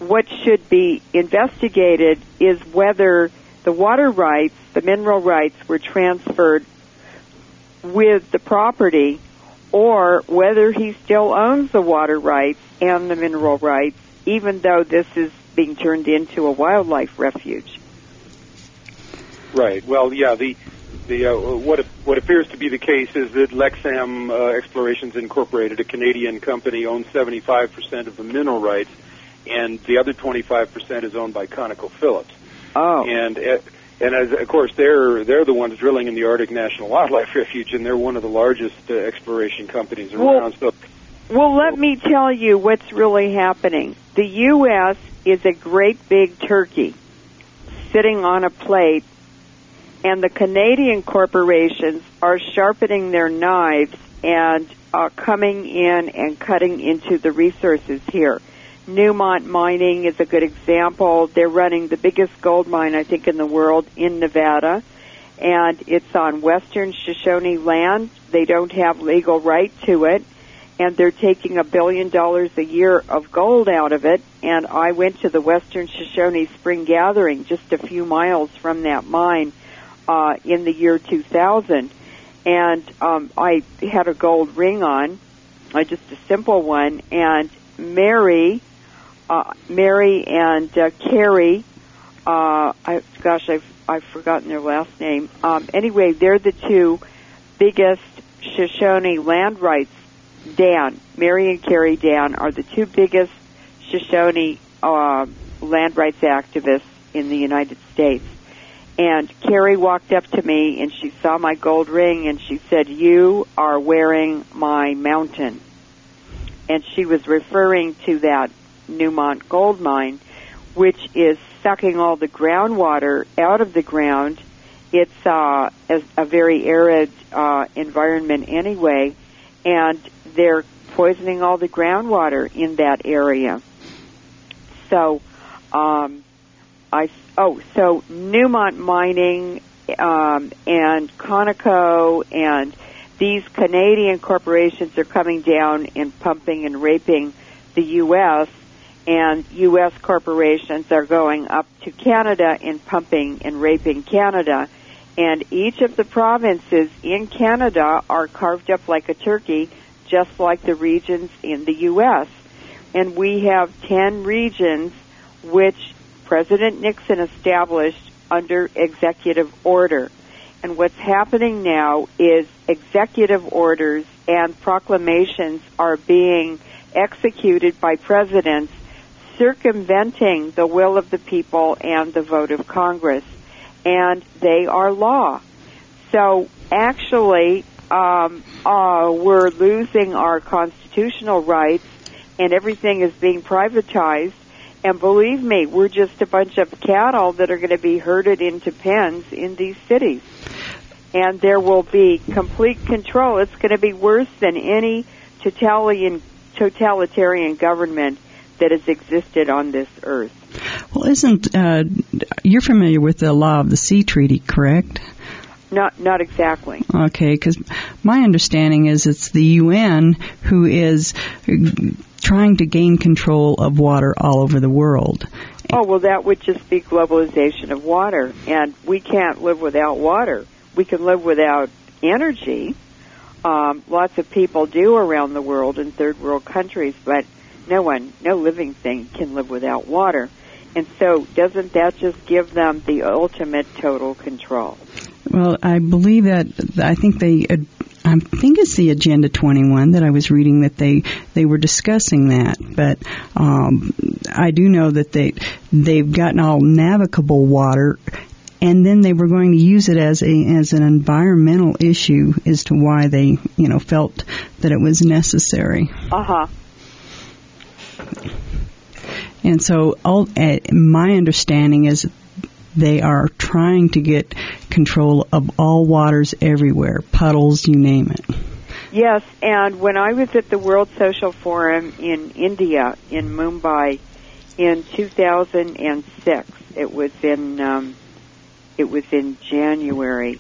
what should be investigated is whether the water rights, the mineral rights, were transferred with the property, or whether he still owns the water rights and the mineral rights, even though this is being turned into a wildlife refuge. Right. Well, yeah. What appears to be the case is that Lexam Explorations Incorporated, a Canadian company, owns 75% of the mineral rights, and the other 25% is owned by ConocoPhillips. Oh. And as, of course, they're the ones drilling in the Arctic National Wildlife Refuge, and they're one of the largest exploration companies around. Well, let me tell you what's really happening. The U.S. is a great big turkey sitting on a plate, and the Canadian corporations are sharpening their knives and coming in and cutting into the resources here. Newmont Mining is a good example. They're running the biggest gold mine, I think, in the world in Nevada, and it's on Western Shoshone land. They don't have legal right to it, and they're taking $1 billion a year of gold out of it. And I went to the Western Shoshone Spring Gathering just a few miles from that mine in the year 2000, and I had a gold ring on, just a simple one, and Mary and Carrie, I've forgotten their last name. Anyway, they're the two biggest Shoshone land rights. Mary and Carrie Dan are the two biggest Shoshone land rights activists in the United States. And Carrie walked up to me, and she saw my gold ring, and she said, "You are wearing my mountain." And she was referring to that Newmont gold mine, which is sucking all the groundwater out of the ground. It's a very arid environment anyway, and they're poisoning all the groundwater in that area. So, so Newmont Mining and Conoco and these Canadian corporations are coming down and pumping and raping the U.S., and U.S. corporations are going up to Canada and pumping and raping Canada. And each of the provinces in Canada are carved up like a turkey, just like the regions in the U.S. And we have 10 regions which President Nixon established under executive order. And what's happening now is executive orders and proclamations are being executed by presidents, circumventing the will of the people and the vote of Congress. And they are law. So actually, we're losing our constitutional rights, and everything is being privatized. And believe me, we're just a bunch of cattle that are going to be herded into pens in these cities. And there will be complete control. It's going to be worse than any totalitarian government that has existed on this earth. Well, you're familiar with the Law of the Sea Treaty, correct? Not exactly. Okay, because my understanding is it's the UN who is trying to gain control of water all over the world. Oh, well, that would just be globalization of water, and we can't live without water. We can live without energy. Lots of people do around the world in third world countries, but no living thing can live without water. And so doesn't that just give them the ultimate total control? Well, I believe that, I think it's the Agenda 21 that I was reading that they were discussing that. But I do know that they've gotten all navigable water, and then they were going to use it as an environmental issue as to why they felt that it was necessary. Uh-huh. And so my understanding is they are trying to get control of all waters everywhere, puddles, you name it. Yes, and when I was at the World Social Forum in India, in Mumbai, in 2006, it was in January.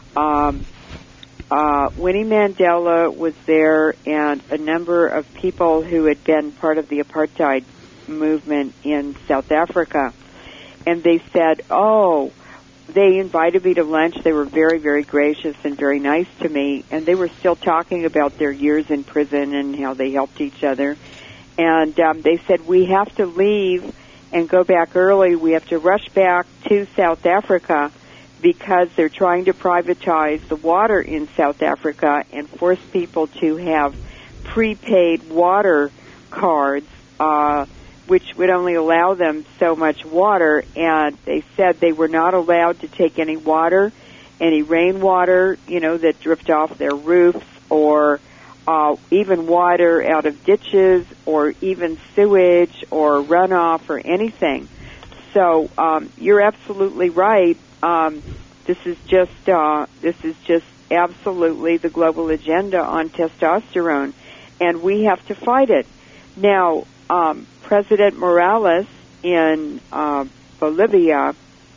Winnie Mandela was there, and a number of people who had been part of the apartheid movement in South Africa. And they said, they invited me to lunch. They were very, very gracious and very nice to me. And they were still talking about their years in prison and how they helped each other. And they said, we have to leave and go back early. We have to rush back to South Africa because they're trying to privatize the water in South Africa and force people to have prepaid water cards, which would only allow them so much water. And they said they were not allowed to take any water, any rainwater, that dripped off their roofs, or even water out of ditches, or even sewage or runoff or anything. So you're absolutely right. This is just absolutely the global agenda on testosterone, and we have to fight it. Now, President Morales in Bolivia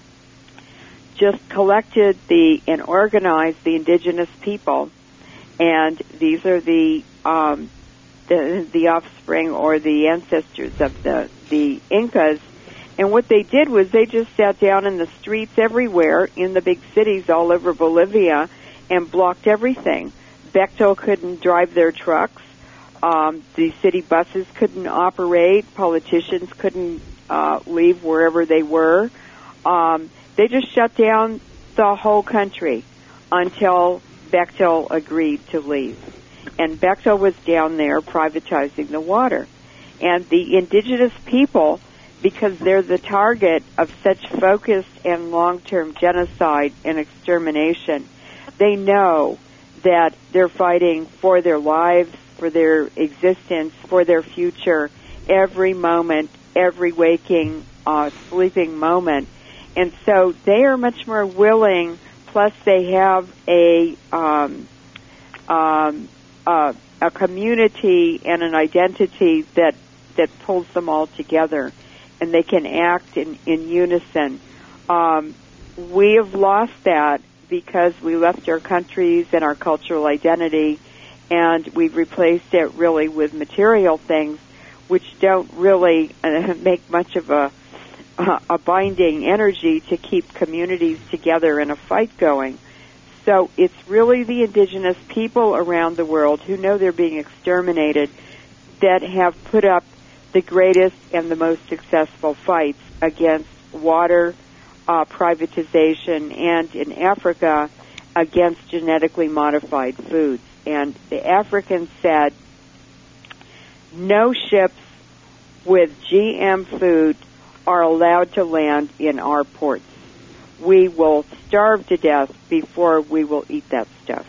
just collected and organized the indigenous people, and these are the offspring or the ancestors of the Incas. And what they did was they just sat down in the streets everywhere in the big cities all over Bolivia and blocked everything. Bechtel couldn't drive their trucks. The city buses couldn't operate. Politicians couldn't leave wherever they were. They just shut down the whole country until Bechtel agreed to leave. And Bechtel was down there privatizing the water. And the indigenous people, because they're the target of such focused and long-term genocide and extermination, they know that they're fighting for their lives, for their existence, for their future, every moment, every waking, sleeping moment. And so they are much more willing, plus they have a community and an identity that pulls them all together, and they can act in unison. We have lost that because we left our countries and our cultural identity, and we've replaced it really with material things, which don't really make much of a binding energy to keep communities together and a fight going. So it's really the indigenous people around the world who know they're being exterminated that have put up the greatest and the most successful fights against water privatization, and in Africa against genetically modified foods. And the Africans said, no ships with GM food are allowed to land in our ports. We will starve to death before we will eat that stuff.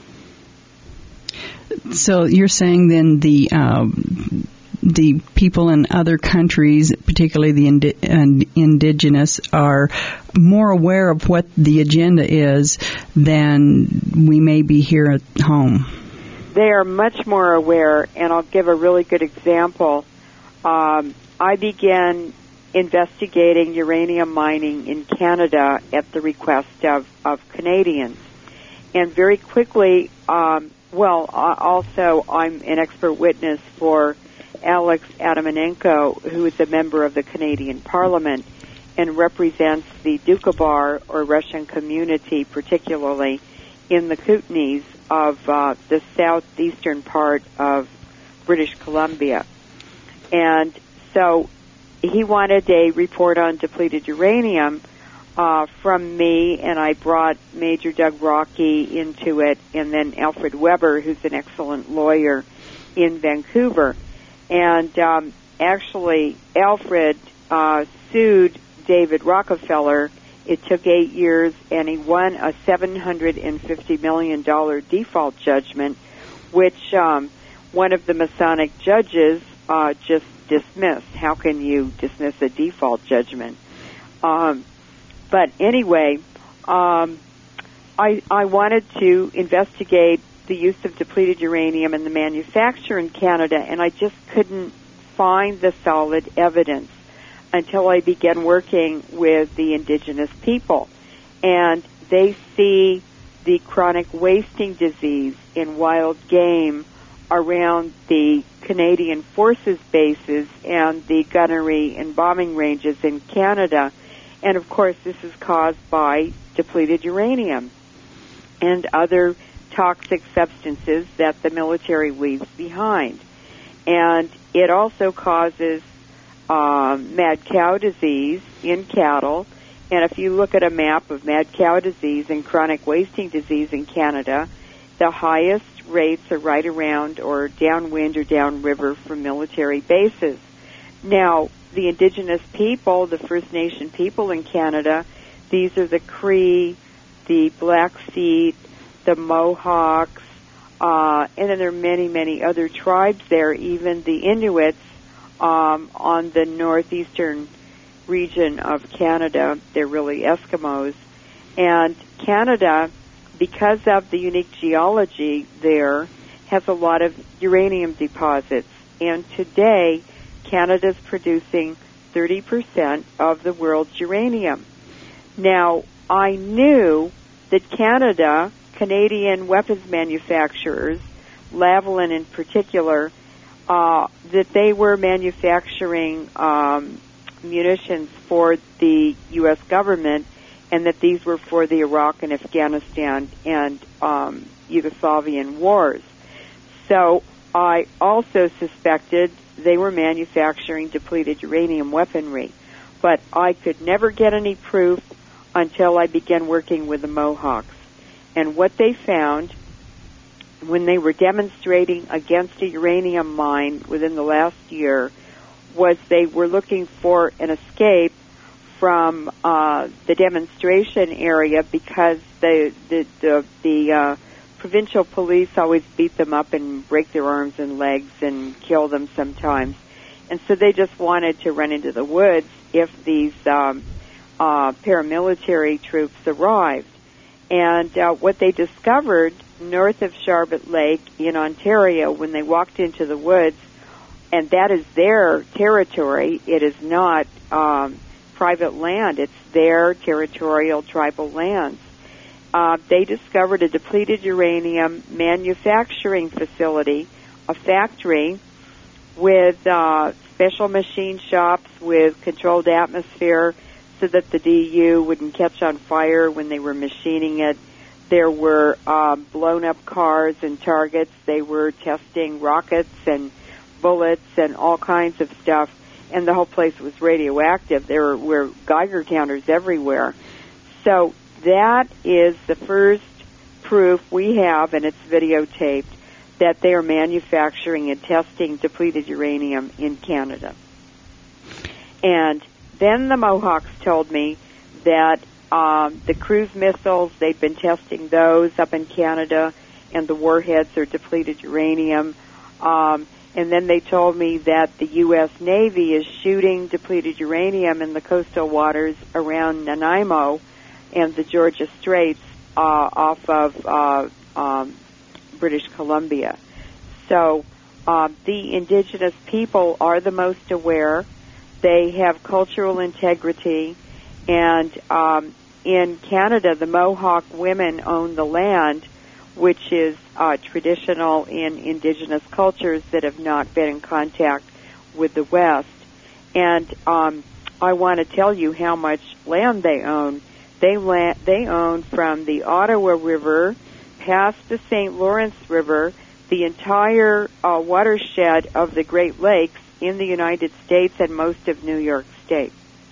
So you're saying then the people in other countries, particularly the indigenous, are more aware of what the agenda is than we may be here at home. They are much more aware, and I'll give a really good example. I began investigating uranium mining in Canada at the request of Canadians. And very quickly, also I'm an expert witness for Alex Adamanenko, who is a member of the Canadian Parliament and represents the Doukhobor, or Russian community, particularly in the Kootenays of the southeastern part of British Columbia. And so he wanted a report on depleted uranium from me, and I brought Major Doug Rocky into it, and then Alfred Weber, who's an excellent lawyer in Vancouver. And actually, Alfred sued David Rockefeller. It took 8 years, and he won a $750 million default judgment, which one of the Masonic judges just dismissed. How can you dismiss a default judgment? But anyway, I wanted to investigate the use of depleted uranium and the manufacture in Canada, and I just couldn't find the solid evidence until I began working with the indigenous people. And they see the chronic wasting disease in wild game around the Canadian Forces bases and the gunnery and bombing ranges in Canada. And of course, this is caused by depleted uranium and other toxic substances that the military leaves behind. And it also causes mad cow disease in cattle. And if you look at a map of mad cow disease and chronic wasting disease in Canada, the highest rates are right around or downwind or downriver from military bases. Now, the indigenous people, the First Nation people in Canada, these are the Cree, the Blackfeet, the Mohawks, and then there are many, many other tribes there, even the Inuits on the northeastern region of Canada. They're really Eskimos. And Canada, because of the unique geology there, has a lot of uranium deposits. And today, Canada's producing 30% of the world's uranium. Now, I knew that Canadian weapons manufacturers, Lavalin in particular, that they were manufacturing munitions for the U.S. government, and that these were for the Iraq and Afghanistan and Yugoslavian wars. So I also suspected they were manufacturing depleted uranium weaponry, but I could never get any proof until I began working with the Mohawks. And what they found when they were demonstrating against a uranium mine within the last year was they were looking for an escape from the demonstration area because the provincial police always beat them up and break their arms and legs and kill them sometimes. And so they just wanted to run into the woods if these paramilitary troops arrived. And what they discovered north of Sharbot Lake in Ontario when they walked into the woods, and that is their territory, it is not private land, it's their territorial tribal lands. They discovered a depleted uranium manufacturing facility, a factory with special machine shops with controlled atmosphere so that the DU wouldn't catch on fire when they were machining it. There were blown-up cars and targets. They were testing rockets and bullets and all kinds of stuff, and the whole place was radioactive. There were Geiger counters everywhere. So that is the first proof we have, and it's videotaped, that they are manufacturing and testing depleted uranium in Canada. And then the Mohawks told me that the cruise missiles, they've been testing those up in Canada, and the warheads are depleted uranium. And then they told me that the U.S. Navy is shooting depleted uranium in the coastal waters around Nanaimo and the Georgia Straits off of British Columbia. So the indigenous people are the most aware. They have cultural integrity. And in Canada, the Mohawk women own the land, which is traditional in indigenous cultures that have not been in contact with the West. And I want to tell you how much land they own. They own from the Ottawa River past the St. Lawrence River, the entire watershed of the Great Lakes in the United States and most of New York State.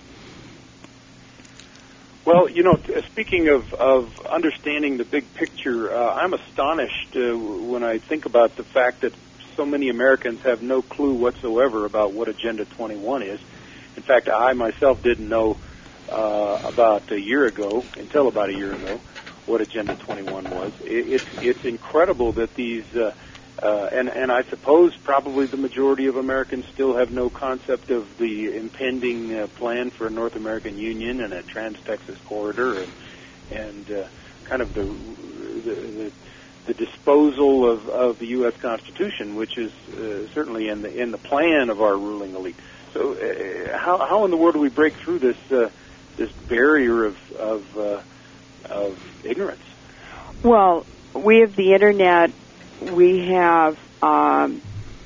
Well, you know, speaking of understanding the big picture, I'm astonished when I think about the fact that so many Americans have no clue whatsoever about what Agenda 21 is. In fact, I myself didn't know until about a year ago, what Agenda 21 was. It's incredible that these, and I suppose probably the majority of Americans still have no concept of the impending plan for a North American Union and a Trans-Texas corridor, and kind of the disposal of the U.S. Constitution, which is certainly in the plan of our ruling elite. So, how in the world do we break through this barrier of ignorance? Well, we have the internet. We have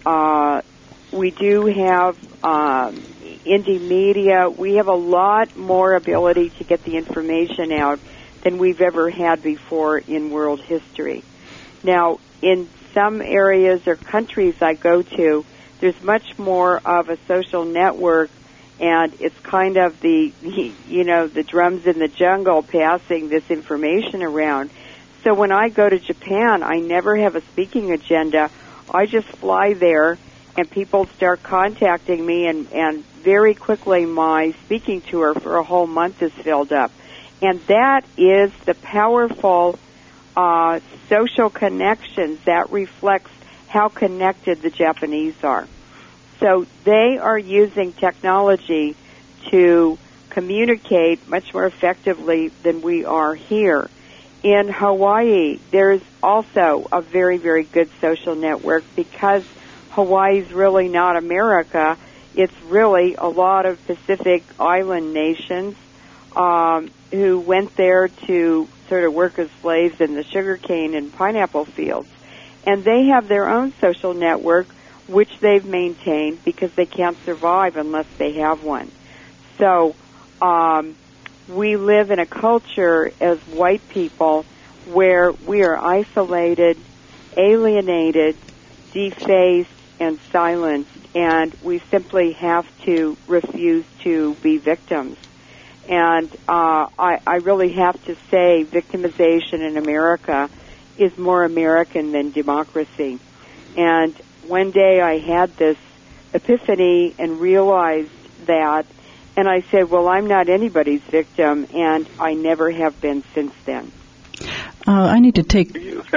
we do have indie media. We have a lot more ability to get the information out than we've ever had before in world history. Now, in some areas or countries I go to, there's much more of a social network, and it's kind of the drums in the jungle passing this information around. So when I go to Japan, I never have a speaking agenda. I just fly there, and people start contacting me, and very quickly my speaking tour for a whole month is filled up. And that is the powerful social connections that reflects how connected the Japanese are. So they are using technology to communicate much more effectively than we are here. In Hawaii, there's also a very, very good social network because Hawaii's really not America. It's really a lot of Pacific Island nations who went there to sort of work as slaves in the sugarcane and pineapple fields. And they have their own social network, which they've maintained because they can't survive unless they have one. So we live in a culture as white people where we are isolated, alienated, defaced, and silenced, and we simply have to refuse to be victims. And I really have to say victimization in America is more American than democracy. And one day I had this epiphany and realized that, and I said, well, I'm not anybody's victim, and I never have been since then. I need to take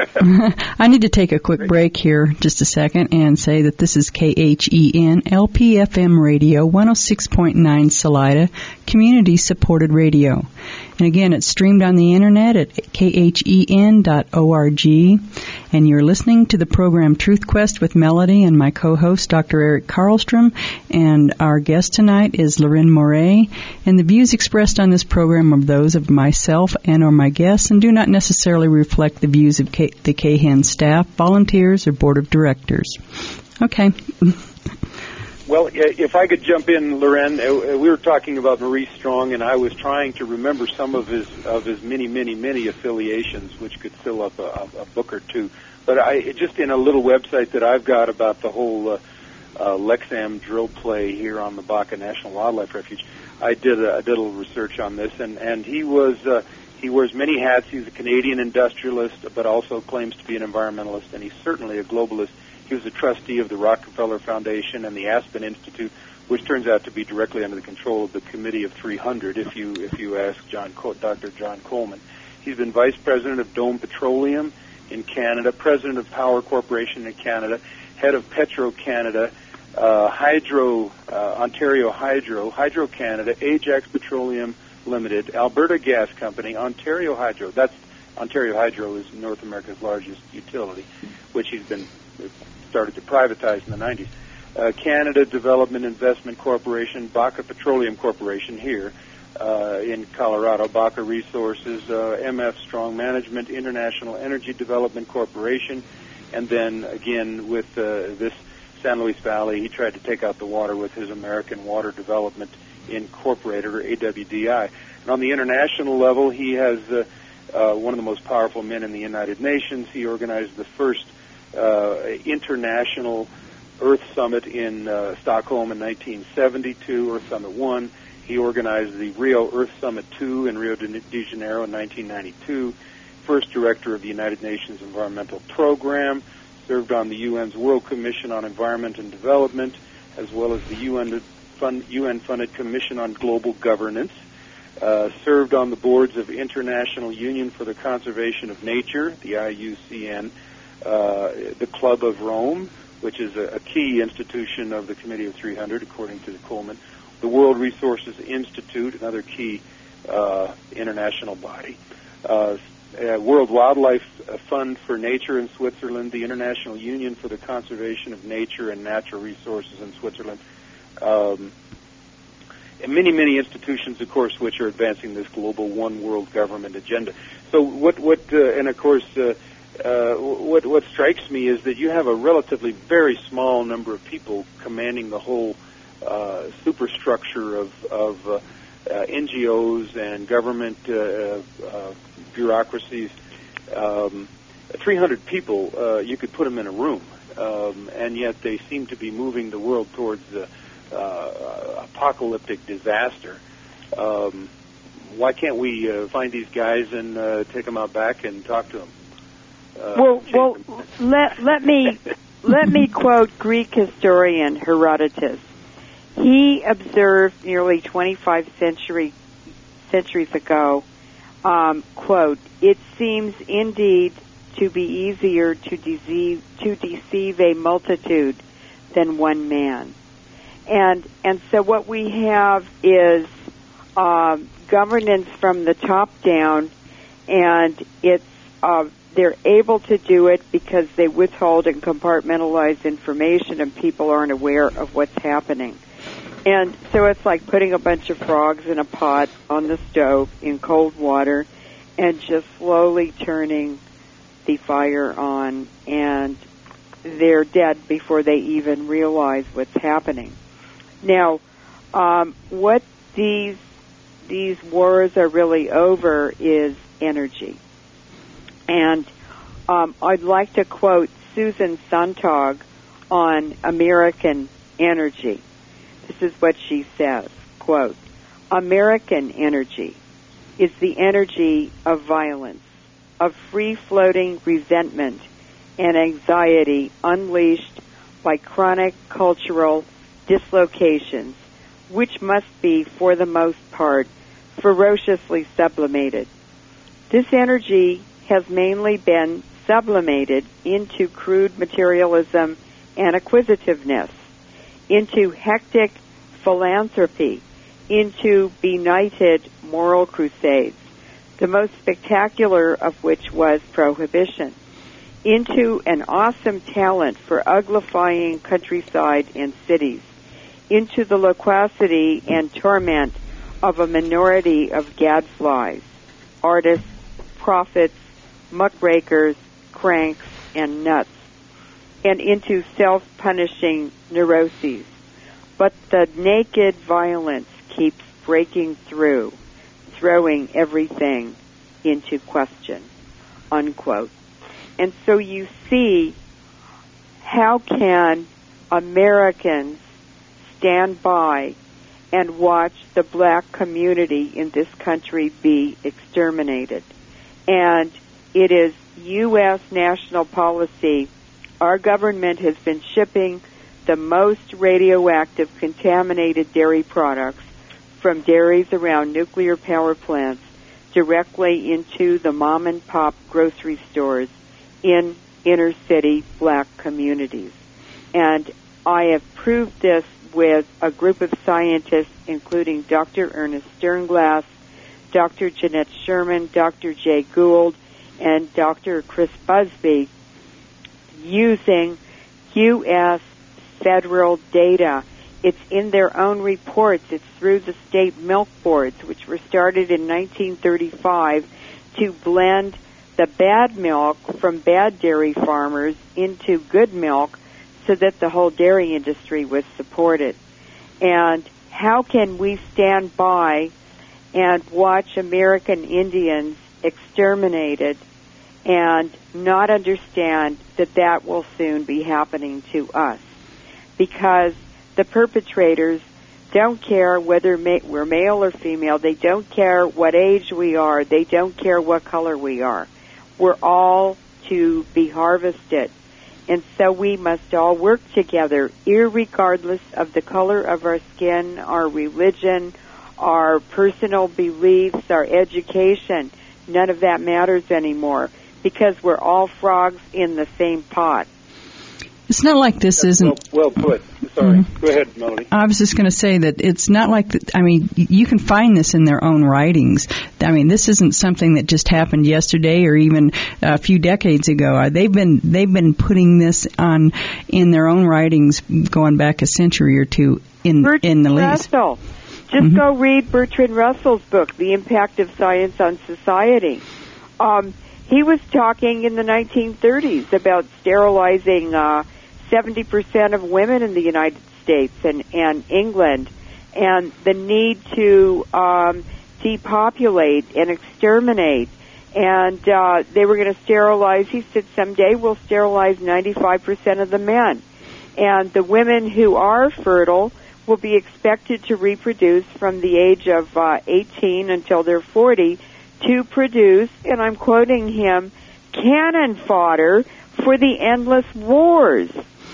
a quick break here, just a second, and say that this is KHEN LPFM Radio 106.9 Salida, community-supported radio. And again, it's streamed on the internet at khen.org. And you're listening to the program Truth Quest with Melody and my co-host, Dr. Eric Karlstrom. And our guest tonight is Loren Moray. And the views expressed on this program are those of myself and or my guests and do not necessarily reflect the views of the KHEN staff, volunteers, or board of directors. Okay. Well, if I could jump in, Loren, we were talking about Maurice Strong, and I was trying to remember some of his many affiliations, which could fill up a book or two. But just in a little website that I've got about the whole Lexam drill play here on the Baca National Wildlife Refuge, I did a little research on this, and he wears many hats. He's a Canadian industrialist, but also claims to be an environmentalist, and he's certainly a globalist. He was a trustee of the Rockefeller Foundation and the Aspen Institute, which turns out to be directly under the control of the Committee of 300, if you ask Dr. John Coleman. He's been vice president of Dome Petroleum in Canada, president of Power Corporation in Canada, head of Petro-Canada, Ontario Hydro Canada, Ajax Petroleum Limited, Alberta Gas Company, Ontario Hydro. Ontario Hydro is North America's largest utility, which he's been started to privatize in the 90s. Canada Development Investment Corporation, Baca Petroleum Corporation here in Colorado, Baca Resources, MF Strong Management, International Energy Development Corporation, and then again with this San Luis Valley, he tried to take out the water with his American Water Development Incorporated, or AWDI. And on the international level, he has one of the most powerful men in the United Nations. He organized the first International Earth Summit in Stockholm in 1972, Earth Summit 1. He organized the Rio Earth Summit 2 in Rio de Janeiro in 1992. First director of the United Nations Environmental Program, served on the UN's World Commission on Environment and Development, as well as the UN-funded Commission on Global Governance. Served on the boards of International Union for the Conservation of Nature, the IUCN, the Club of Rome, which is a key institution of the Committee of 300, according to Coleman, the World Resources Institute, another key international body, World Wildlife Fund for Nature in Switzerland, the International Union for the Conservation of Nature and Natural Resources in Switzerland, and many institutions, of course, which are advancing this global one world government agenda. So and of course, what strikes me is that you have a relatively very small number of people commanding the whole superstructure of NGOs and government bureaucracies. 300 people, you could put them in a room, and yet they seem to be moving the world towards apocalyptic disaster. Why can't we find these guys and take them out back and talk to them? Let me quote Greek historian Herodotus. He observed nearly 25 centuries ago, quote, "It seems indeed to be easier to deceive a multitude than one man." And so what we have is governance from the top down, and it's they're able to do it because they withhold and compartmentalize information, and people aren't aware of what's happening. And so it's like putting a bunch of frogs in a pot on the stove in cold water and just slowly turning the fire on, and they're dead before they even realize what's happening. Now, what these wars are really over is energy. And I'd like to quote Susan Sontag on American energy. This is what she says, quote, "American energy is the energy of violence, of free-floating resentment and anxiety unleashed by chronic cultural dislocations, which must be, for the most part, ferociously sublimated. This energy has mainly been sublimated into crude materialism and acquisitiveness, into hectic philanthropy, into benighted moral crusades, the most spectacular of which was prohibition, into an awesome talent for uglifying countryside and cities, into the loquacity and torment of a minority of gadflies, artists, prophets, muckrakers, cranks, and nuts, and into self-punishing neuroses. But the naked violence keeps breaking through, throwing everything into question," unquote. And so you see, how can Americans stand by and watch the black community in this country be exterminated? And it is U.S. national policy. Our government has been shipping the most radioactive contaminated dairy products from dairies around nuclear power plants directly into the mom-and-pop grocery stores in inner-city black communities. And I have proved this with a group of scientists, including Dr. Ernest Sternglass, Dr. Jeanette Sherman, Dr. Jay Gould, and Dr. Chris Busby, using U.S. federal data. It's in their own reports. It's through the state milk boards, which were started in 1935 to blend the bad milk from bad dairy farmers into good milk so that the whole dairy industry was supported. And how can we stand by and watch American Indians exterminated and not understand that that will soon be happening to us? Because the perpetrators don't care whether we're male or female. They don't care what age we are. They don't care what color we are. We're all to be harvested. And so we must all work together, irregardless of the color of our skin, our religion, our personal beliefs, our education. None of that matters anymore because we're all frogs in the same pot. It's not like this isn't... Well put. Sorry. Mm-hmm. Go ahead, Melody. I was just going to say that it's not like... you can find this in their own writings. This isn't something that just happened yesterday or even a few decades ago. They've been putting this on in their own writings going back a century or two in the least. Russell. Just go read Bertrand Russell's book, The Impact of Science on Society. He was talking in the 1930s about sterilizing 70% of women in the United States and England, and the need to depopulate and exterminate. And they were going to sterilize, he said, someday we'll sterilize 95% of the men. And the women who are fertile will be expected to reproduce from the age of 18 until they're 40 to produce, and I'm quoting him, cannon fodder for the endless wars.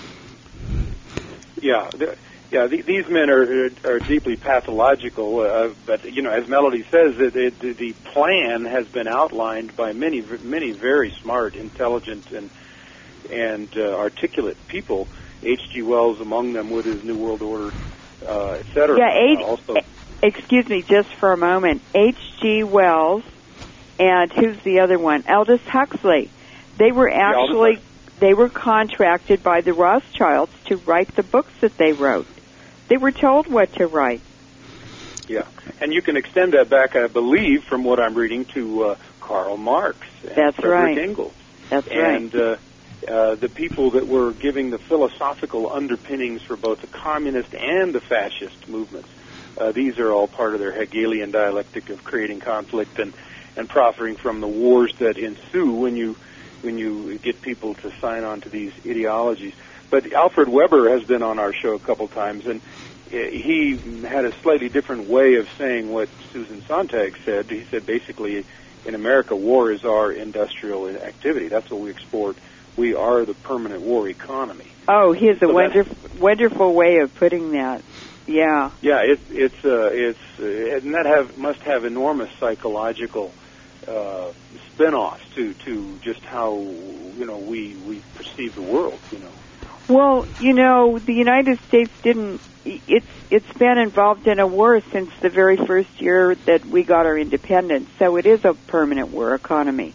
Yeah, these men are deeply pathological, but as Melody says, the plan has been outlined by many very smart, intelligent, and articulate people. H.G. Wells among them with his New World Order, etc. Yeah, excuse me, just for a moment. H.G. Wells, and who's the other one? Aldous Huxley. They were they were contracted by the Rothschilds to write the books that they wrote. They were told what to write. Yeah, and you can extend that back, I believe, from what I'm reading, to Karl Marx and Frederick Engels. That's right. And the people that were giving the philosophical underpinnings for both the communist and the fascist movements. These are all part of their Hegelian dialectic of creating conflict and profiting from the wars that ensue when you get people to sign on to these ideologies. But Alfred Weber has been on our show a couple times, and he had a slightly different way of saying what Susan Sontag said. He said basically, in America, war is our industrial activity. That's what we export. We are the permanent war economy. Oh, he has a wonderful way of putting that. Yeah. Yeah, it's and that must have enormous psychological spin-offs to just how we perceive the world. Well, the United States didn't. It's been involved in a war since the very first year that we got our independence. So it is a permanent war economy.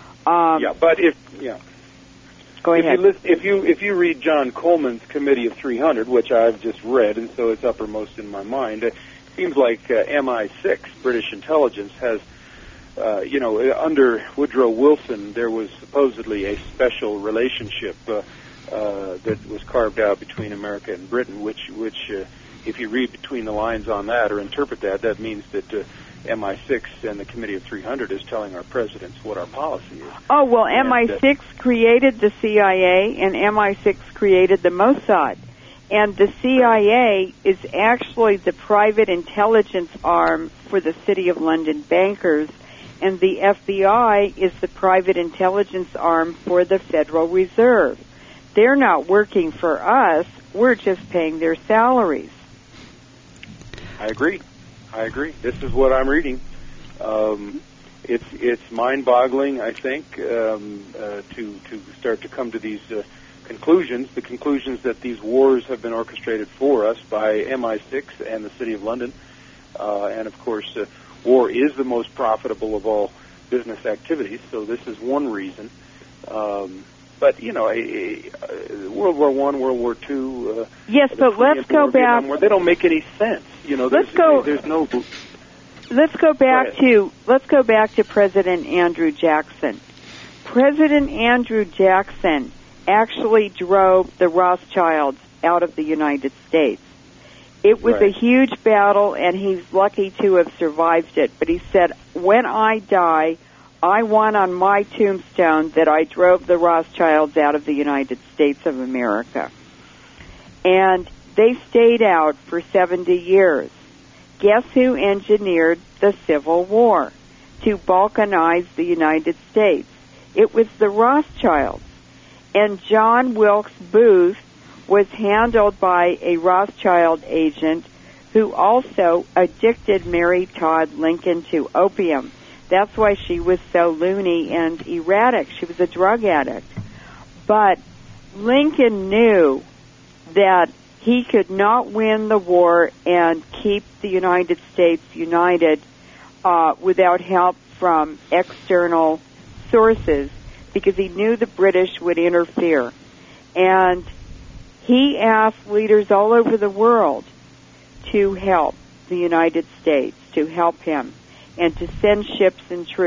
Go ahead. If you read John Coleman's Committee of 300, which I've just read, and so it's uppermost in my mind, it seems like MI6, British intelligence, has, under Woodrow Wilson, there was supposedly a special relationship that was carved out between America and Britain, which if you read between the lines on that or interpret that means that MI6 and the Committee of 300 is telling our presidents what our policy is. Oh, well, MI6 created the CIA, and MI6 created the Mossad. And the CIA is actually the private intelligence arm for the City of London bankers, and the FBI is the private intelligence arm for the Federal Reserve. They're not working for us. We're just paying their salaries. I agree. This is what I'm reading. It's mind-boggling, I think, to start to come to these conclusions. The conclusions that these wars have been orchestrated for us by MI6 and the City of London, and of course, war is the most profitable of all business activities. So this is one reason. But World War I, World War II. Yes, but let's go back. They don't make any sense. Let's go back to President Andrew Jackson. President Andrew Jackson actually drove the Rothschilds out of the United States. It was a huge battle, and he's lucky to have survived it. But he said, when I die, I want on my tombstone that I drove the Rothschilds out of the United States of America. And they stayed out for 70 years. Guess who engineered the Civil War to balkanize the United States? It was the Rothschilds. And John Wilkes Booth was handled by a Rothschild agent who also addicted Mary Todd Lincoln to opium. That's why she was so loony and erratic. She was a drug addict. But Lincoln knew that he could not win the war and keep the United States united without help from external sources, because he knew the British would interfere. And he asked leaders all over the world to help the United States, to help him, and to send ships and troops.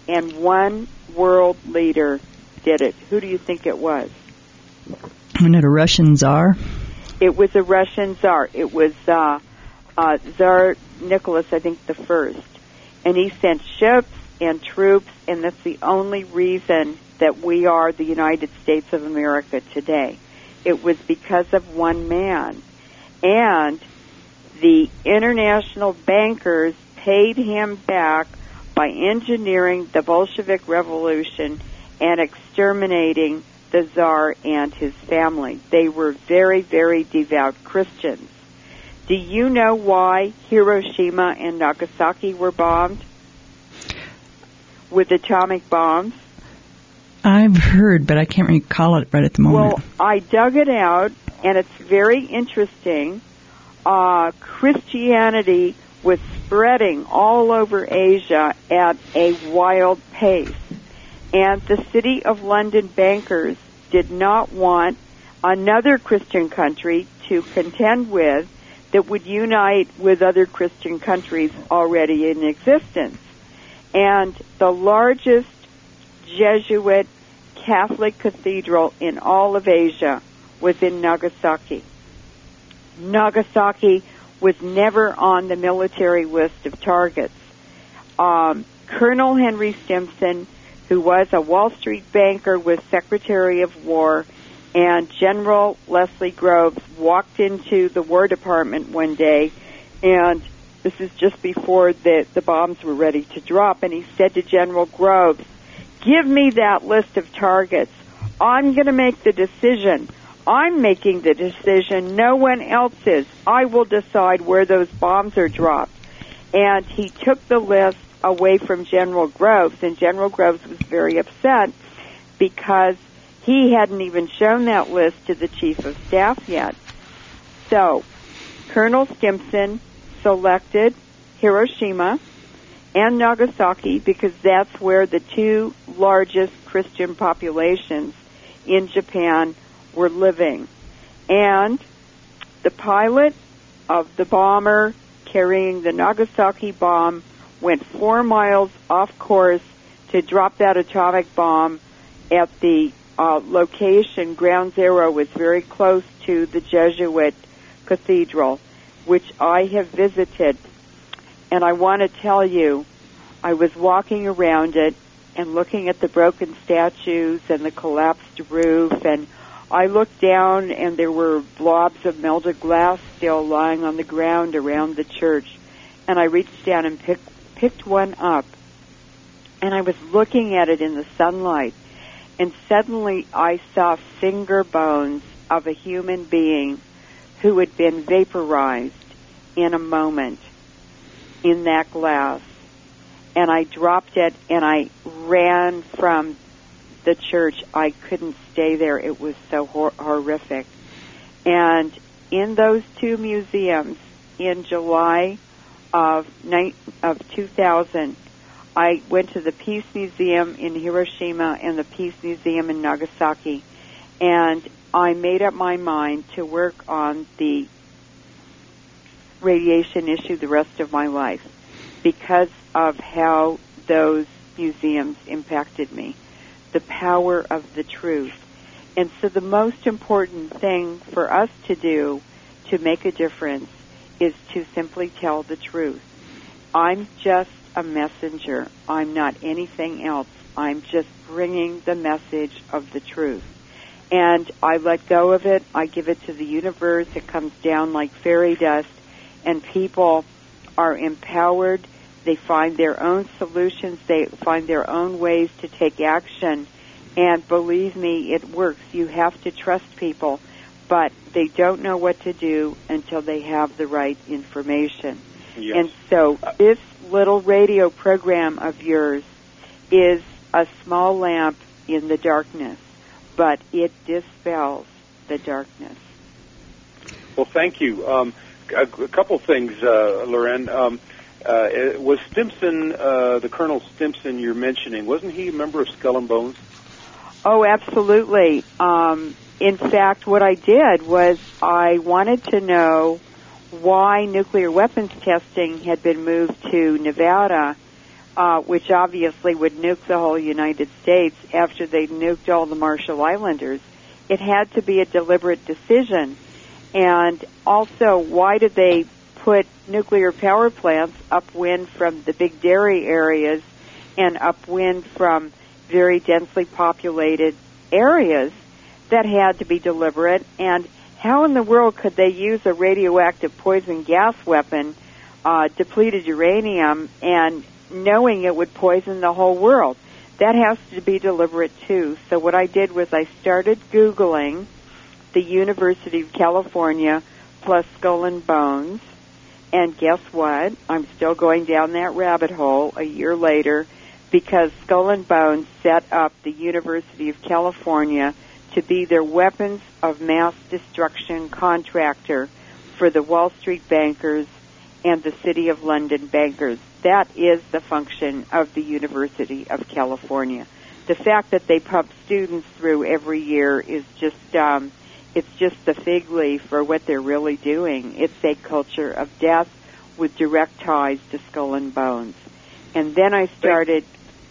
and one world leader did it. Who do you think it was? Wasn't it a Russian czar? It was a Russian czar. It was Tsar Nicholas, I think, the first. And he sent ships and troops, and that's the only reason that we are the United States of America today. It was because of one man. And the international bankers paid him back by engineering the Bolshevik Revolution and exterminating the Tsar and his family. They were very, very devout Christians. Do you know why Hiroshima and Nagasaki were bombed with atomic bombs? I've heard, but I can't recall it right at the moment. Well, I dug it out, and it's very interesting. Christianity was spreading all over Asia at a wild pace. And the City of London bankers did not want another Christian country to contend with that would unite with other Christian countries already in existence. And the largest Jesuit Catholic cathedral in all of Asia was in Nagasaki. Nagasaki was never on the military list of targets. Colonel Henry Stimson, who was a Wall Street banker, was Secretary of War, and General Leslie Groves walked into the War Department one day, and this is just before the bombs were ready to drop, and he said to General Groves, "Give me that list of targets. I'm going to make the decision. I'm making the decision. No one else is. I will decide where those bombs are dropped." And he took the list away from General Groves, and General Groves was very upset because he hadn't even shown that list to the Chief of Staff yet. So, Colonel Stimson selected Hiroshima and Nagasaki because that's where the two largest Christian populations in Japan were living. And the pilot of the bomber carrying the Nagasaki bomb went 4 miles off course to drop that atomic bomb at the location. Ground Zero was very close to the Jesuit cathedral, which I have visited. And I want to tell you, I was walking around it and looking at the broken statues and the collapsed roof, and I looked down and there were blobs of melted glass still lying on the ground around the church. And I reached down and picked one up, and I was looking at it in the sunlight, and suddenly I saw finger bones of a human being who had been vaporized in a moment in that glass. And I dropped it, and I ran from the church. I couldn't stay there. It was so horrific. And in those two museums, in July of 2000, I went to the Peace Museum in Hiroshima and the Peace Museum in Nagasaki, and I made up my mind to work on the radiation issue the rest of my life because of how those museums impacted me, the power of the truth. And so the most important thing for us to do to make a difference is to simply tell the truth. I'm just a messenger. I'm not anything else. I'm just bringing the message of the truth. And I let go of it. I give it to the universe. It comes down like fairy dust, and people are empowered. They find their own solutions. They find their own ways to take action. And believe me, it works. You have to trust people, but they don't know what to do until they have the right information. Yes. And so this little radio program of yours is a small lamp in the darkness, but it dispels the darkness. Well, thank you. A couple things, Loren. Was Stimson, the Colonel Stimson you're mentioning, wasn't he a member of Skull and Bones? Oh, absolutely. In fact, what I did was I wanted to know why nuclear weapons testing had been moved to Nevada which obviously would nuke the whole United States after they nuked all the Marshall Islanders. It had to be a deliberate decision. And also, why did they put nuclear power plants upwind from the big dairy areas and upwind from very densely populated areas? That had to be deliberate. And how in the world could they use a radioactive poison gas weapon, depleted uranium, and knowing it would poison the whole world? That has to be deliberate too. So what I did was I started Googling the University of California plus Skull and Bones, and guess what? I'm still going down that rabbit hole a year later, because Skull and Bones set up the University of California to be their weapons of mass destruction contractor for the Wall Street bankers and the City of London bankers. That is the function of the University of California. The fact that they pump students through every year is just, it's just the fig leaf for what they're really doing. It's a culture of death with direct ties to Skull and Bones. And then I started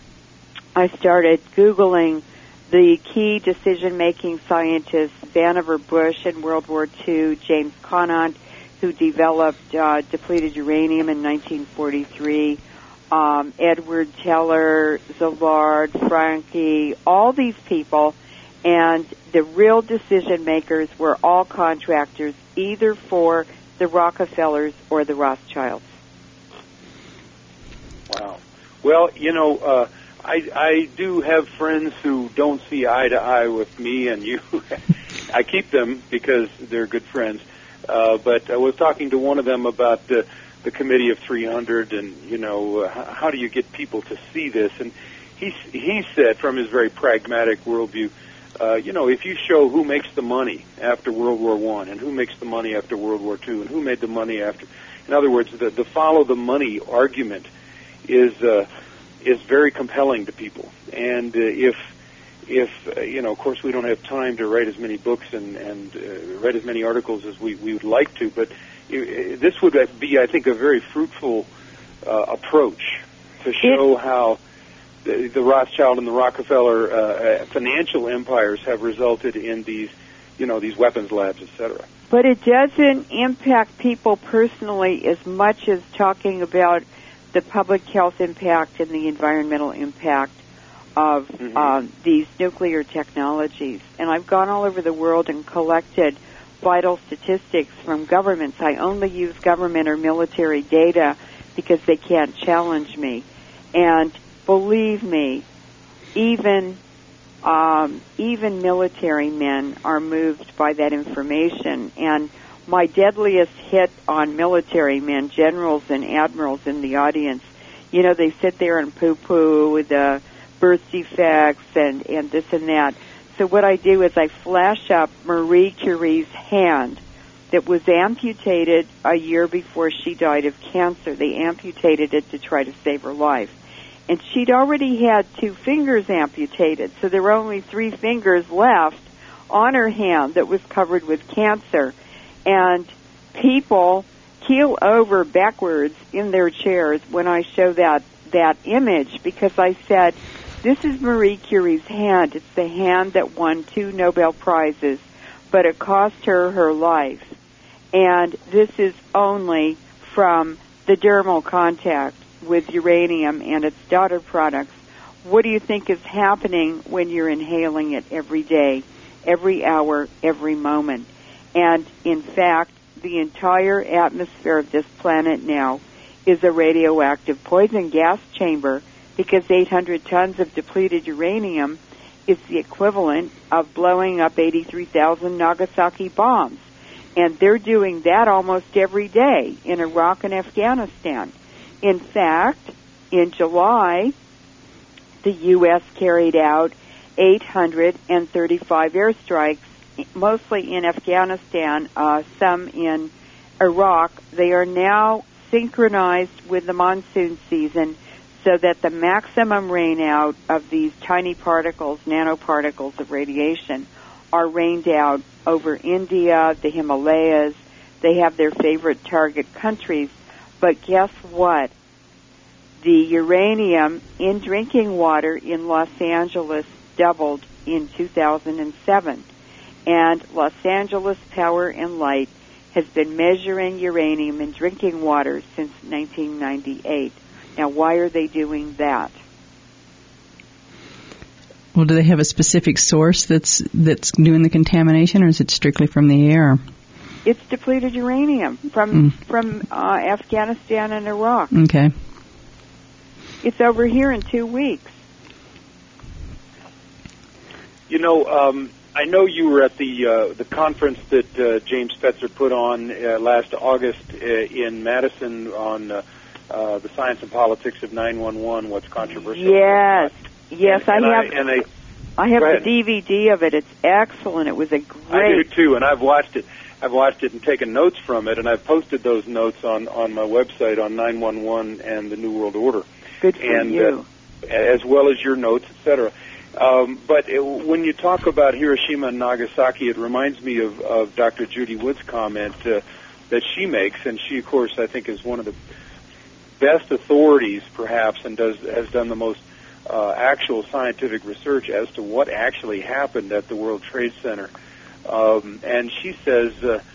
Googling the key decision-making scientists, Vannevar Bush in World War II, James Conant, who developed depleted uranium in 1943, Edward Teller, Szilard, Franke, all these people, and the real decision-makers were all contractors, either for the Rockefellers or the Rothschilds. Wow. Well, you know, I do have friends who don't see eye to eye with me and you. I keep them because they're good friends. But I was talking to one of them about the Committee of 300 and, you know, how do you get people to see this? And he said, from his very pragmatic worldview, you know, if you show who makes the money after World War I and who makes the money after World War II and who made the money after, in other words, the follow the money argument is very compelling to people. And if you know, of course, we don't have time to write as many books and write as many articles as we would like to, but this would be, I think, a very fruitful approach to show how the Rothschild and the Rockefeller financial empires have resulted in these, you know, these weapons labs, etc. But it doesn't impact people personally as much as talking about the public health impact and the environmental impact of these nuclear technologies. And I've gone all over the world and collected vital statistics from governments. I only use government or military data because they can't challenge me. And believe me, even military men are moved by that information. And my deadliest hit on military men, generals and admirals in the audience, you know, they sit there and poo-poo with the birth defects and this and that. So what I do is I flash up Marie Curie's hand that was amputated a year before she died of cancer. They amputated it to try to save her life. And she'd already had 2 fingers amputated, so there were only 3 fingers left on her hand that was covered with cancer. And people keel over backwards in their chairs when I show that image, because I said, this is Marie Curie's hand. It's the hand that won 2 Nobel Prizes, but it cost her her life. And this is only from the dermal contact with uranium and its daughter products. What do you think is happening when you're inhaling it every day, every hour, every moment? And in fact, the entire atmosphere of this planet now is a radioactive poison gas chamber, because 800 tons of depleted uranium is the equivalent of blowing up 83,000 Nagasaki bombs. And they're doing that almost every day in Iraq and Afghanistan. In fact, in July, the U.S. carried out 835 airstrikes, mostly in Afghanistan, some in Iraq. They are now synchronized with the monsoon season, so that the maximum rain out of these tiny particles, nanoparticles of radiation, are rained out over India, the Himalayas. They have their favorite target countries. But guess what? the uranium in drinking water in Los Angeles doubled in 2007. And Los Angeles Power and Light has been measuring uranium in drinking water since 1998. Now, why are they doing that? Well, do they have a specific source that's doing the contamination, or is it strictly from the air? It's depleted uranium from Afghanistan and Iraq. Okay. It's over here in 2 weeks. You know, I know you were at the conference that James Fetzer put on last August in Madison on the science and politics of 911. What's controversial? Yes, I have the DVD of it. It's excellent. It was a great. I do too, and I've watched it. I've watched it and taken notes from it, and I've posted those notes on my website on 911 and the New World Order. Good for you. As well as your notes, etc. But when you talk about Hiroshima and Nagasaki, it reminds me of Dr. Judy Wood's comment that she makes, and she, of course, I think is one of the best authorities, perhaps, and has done the most actual scientific research as to what actually happened at the World Trade Center. And she says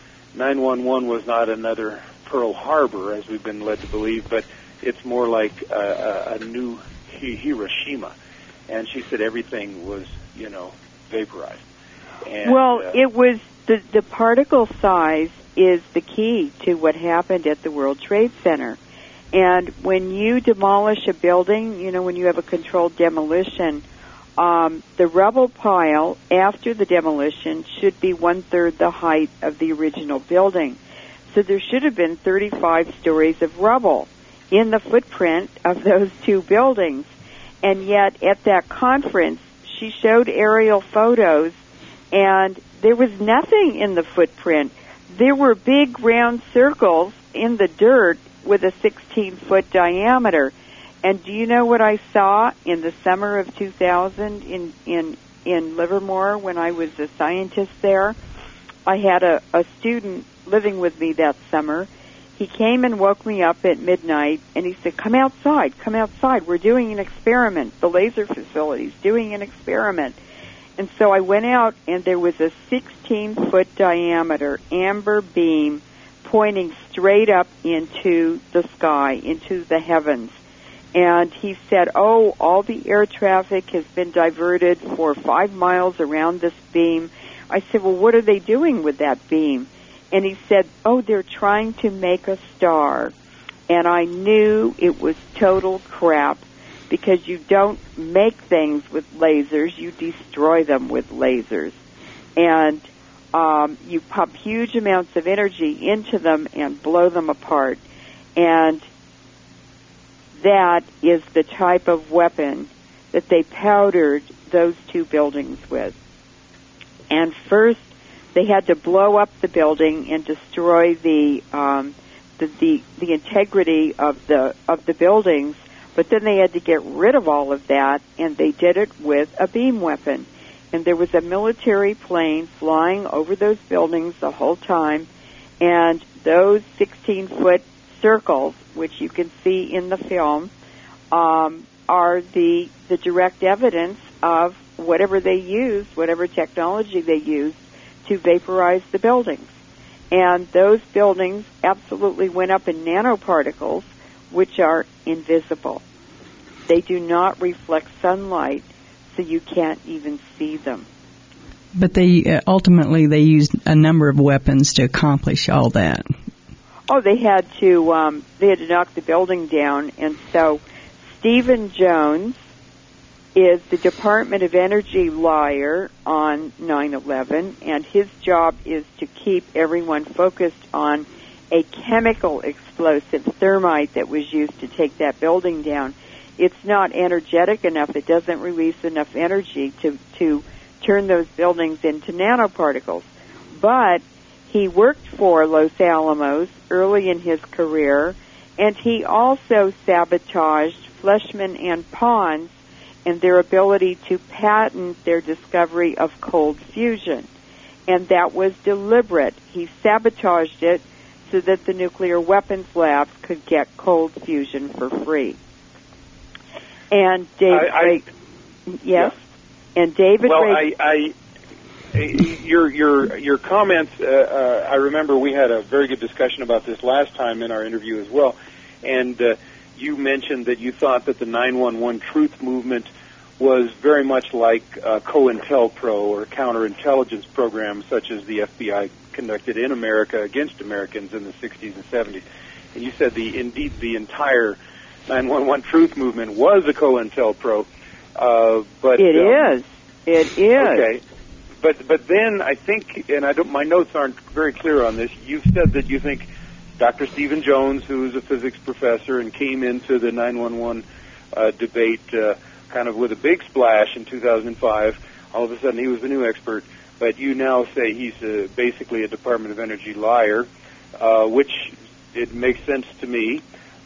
911 was not another Pearl Harbor, as we've been led to believe, but it's more like a new Hiroshima. And she said everything was, vaporized. And, it was the particle size is the key to what happened at the World Trade Center. And when you demolish a building, when you have a controlled demolition, the rubble pile after the demolition should be 1/3 the height of the original building. So there should have been 35 stories of rubble in the footprint of those two buildings. And yet at that conference, she showed aerial photos, and there was nothing in the footprint. There were big round circles in the dirt with a 16-foot diameter. And do you know what I saw in the summer of 2000 in Livermore when I was a scientist there? I had a student living with me that summer. He came and woke me up at midnight, and he said, come outside, we're doing an experiment. The laser facility's doing an experiment. And so I went out, and there was a 16-foot diameter amber beam pointing straight up into the sky, into the heavens. And he said, all the air traffic has been diverted for 5 miles around this beam. I said, well, what are they doing with that beam? And he said, they're trying to make a star. And I knew it was total crap, because you don't make things with lasers, you destroy them with lasers. And you pump huge amounts of energy into them and blow them apart. And that is the type of weapon that they powdered those two buildings with. And first, they had to blow up the building and destroy the integrity of the buildings, but then they had to get rid of all of that, and they did it with a beam weapon. And there was a military plane flying over those buildings the whole time, and those 16-foot circles, which you can see in the film, are the direct evidence of whatever they used, whatever technology they used to vaporize the buildings. And those buildings absolutely went up in nanoparticles, which are invisible. They do not reflect sunlight, so you can't even see them. But they ultimately used a number of weapons to accomplish all that. They had to knock the building down, and so Stephen Jones is the Department of Energy liar on 9/11, and his job is to keep everyone focused on a chemical explosive, thermite, that was used to take that building down. It's not energetic enough. It doesn't release enough energy to turn those buildings into nanoparticles. But he worked for Los Alamos early in his career, and he also sabotaged Fleischmann and Pons and their ability to patent their discovery of cold fusion. And that was deliberate. He sabotaged it so that the nuclear weapons labs could get cold fusion for free. And David yes. And David your comments, I remember we had a very good discussion about this last time in our interview as well, and you mentioned that you thought that the 911 Truth movement was very much like COINTELPRO or counterintelligence programs such as the FBI conducted in America against Americans in the 60s and 70s. And you said indeed the entire 911 Truth movement was a COINTELPRO. But It is. Okay. But then I think, and my notes aren't very clear on this, you've said that you think Dr. Stephen Jones, who is a physics professor and came into the 911 debate kind of with a big splash in 2005, all of a sudden he was the new expert, but you now say he's basically a Department of Energy liar, which it makes sense to me.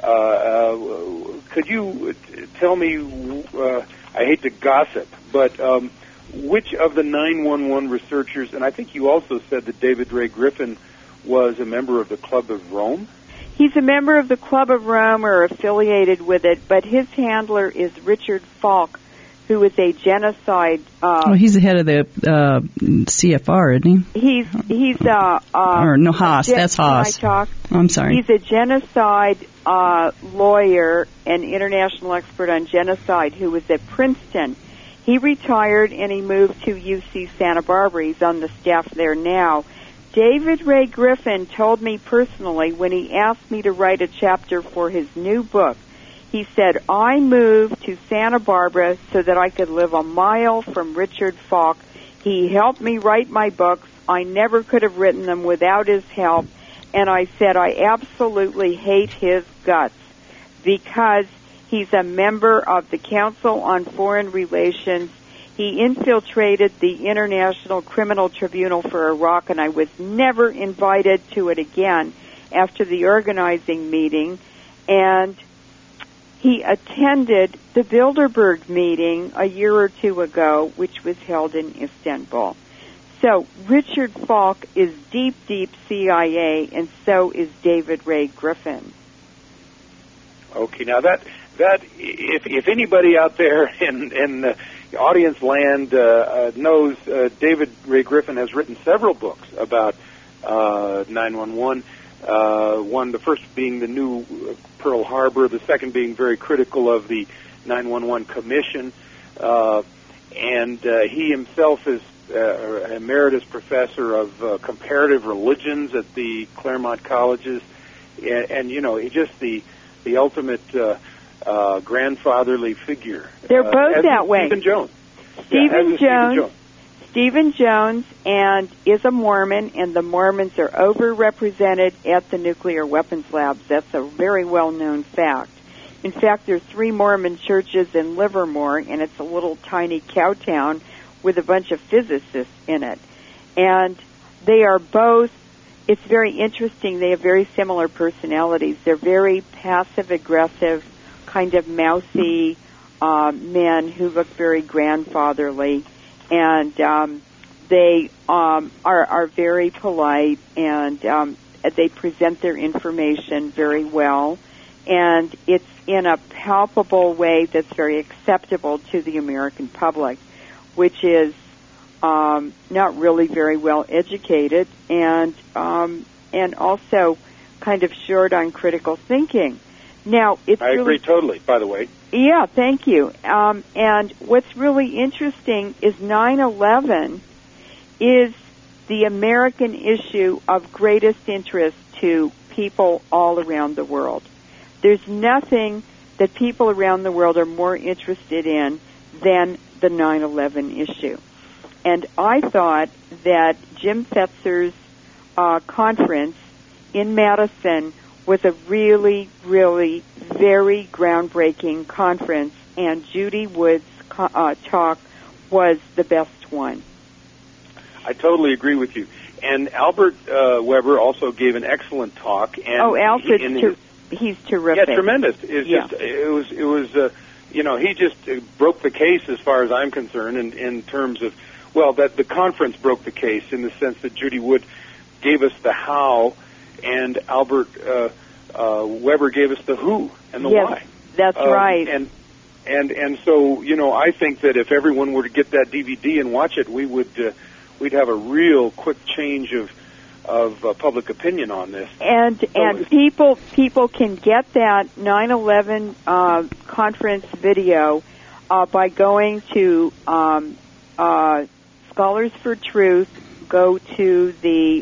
Could you tell me, I hate to gossip, but which of the 911 researchers, and I think you also said that David Ray Griffin was a member of the Club of Rome? He's a member of the Club of Rome or affiliated with it, but his handler is Richard Falk, who is a genocide... he's the head of the CFR, isn't he? He's Haas. That's Haas. Can I talk? I'm sorry. He's a genocide lawyer and international expert on genocide who was at Princeton. He retired and he moved to UC Santa Barbara. He's on the staff there now. David Ray Griffin told me personally when he asked me to write a chapter for his new book, he said, I moved to Santa Barbara so that I could live a mile from Richard Falk. He helped me write my books. I never could have written them without his help. And I said, I absolutely hate his guts because he's a member of the Council on Foreign Relations. He infiltrated the International Criminal Tribunal for Iraq, and I was never invited to it again after the organizing meeting. And he attended the Bilderberg meeting a year or two ago, which was held in Istanbul. So Richard Falk is deep, deep CIA, and so is David Ray Griffin. Okay, now that if anybody out there in the audience land knows, David Ray Griffin has written several books about 911. The first being the new Pearl Harbor, the second being very critical of the 911 Commission, and he himself is an emeritus professor of comparative religions at the Claremont colleges, and you know, he's just the ultimate grandfatherly figure. They're both that way. Stephen Jones. Stephen Jones and is a Mormon, and the Mormons are overrepresented at the nuclear weapons labs. That's a very well-known fact. In fact, there are 3 Mormon churches in Livermore, and it's a little tiny cow town with a bunch of physicists in it. And they are both, it's very interesting, they have very similar personalities. They're very passive-aggressive, kind of mousy men who look very grandfatherly. And they are very polite, and they present their information very well. And it's in a palpable way that's very acceptable to the American public, which is not really very well educated and also kind of short on critical thinking. Now, I agree totally, by the way. Yeah, thank you. And what's really interesting is 9/11 is the American issue of greatest interest to people all around the world. There's nothing that people around the world are more interested in than the 9/11 issue. And I thought that Jim Fetzer's conference in Madison was a really, really very groundbreaking conference, and Judy Wood's talk was the best one. I totally agree with you. And Albert Weber also gave an excellent talk. And he's terrific. Yeah, tremendous. It was you know, he just broke the case as far as I'm concerned in terms of, well, that the conference broke the case in the sense that Judy Wood gave us the how, and Albert Weber gave us the who and the why. That's right. And And so, I think that if everyone were to get that DVD and watch it, we'd have a real quick change of public opinion on this. And people can get that 9/11 conference video by going to Scholars for Truth. Go to the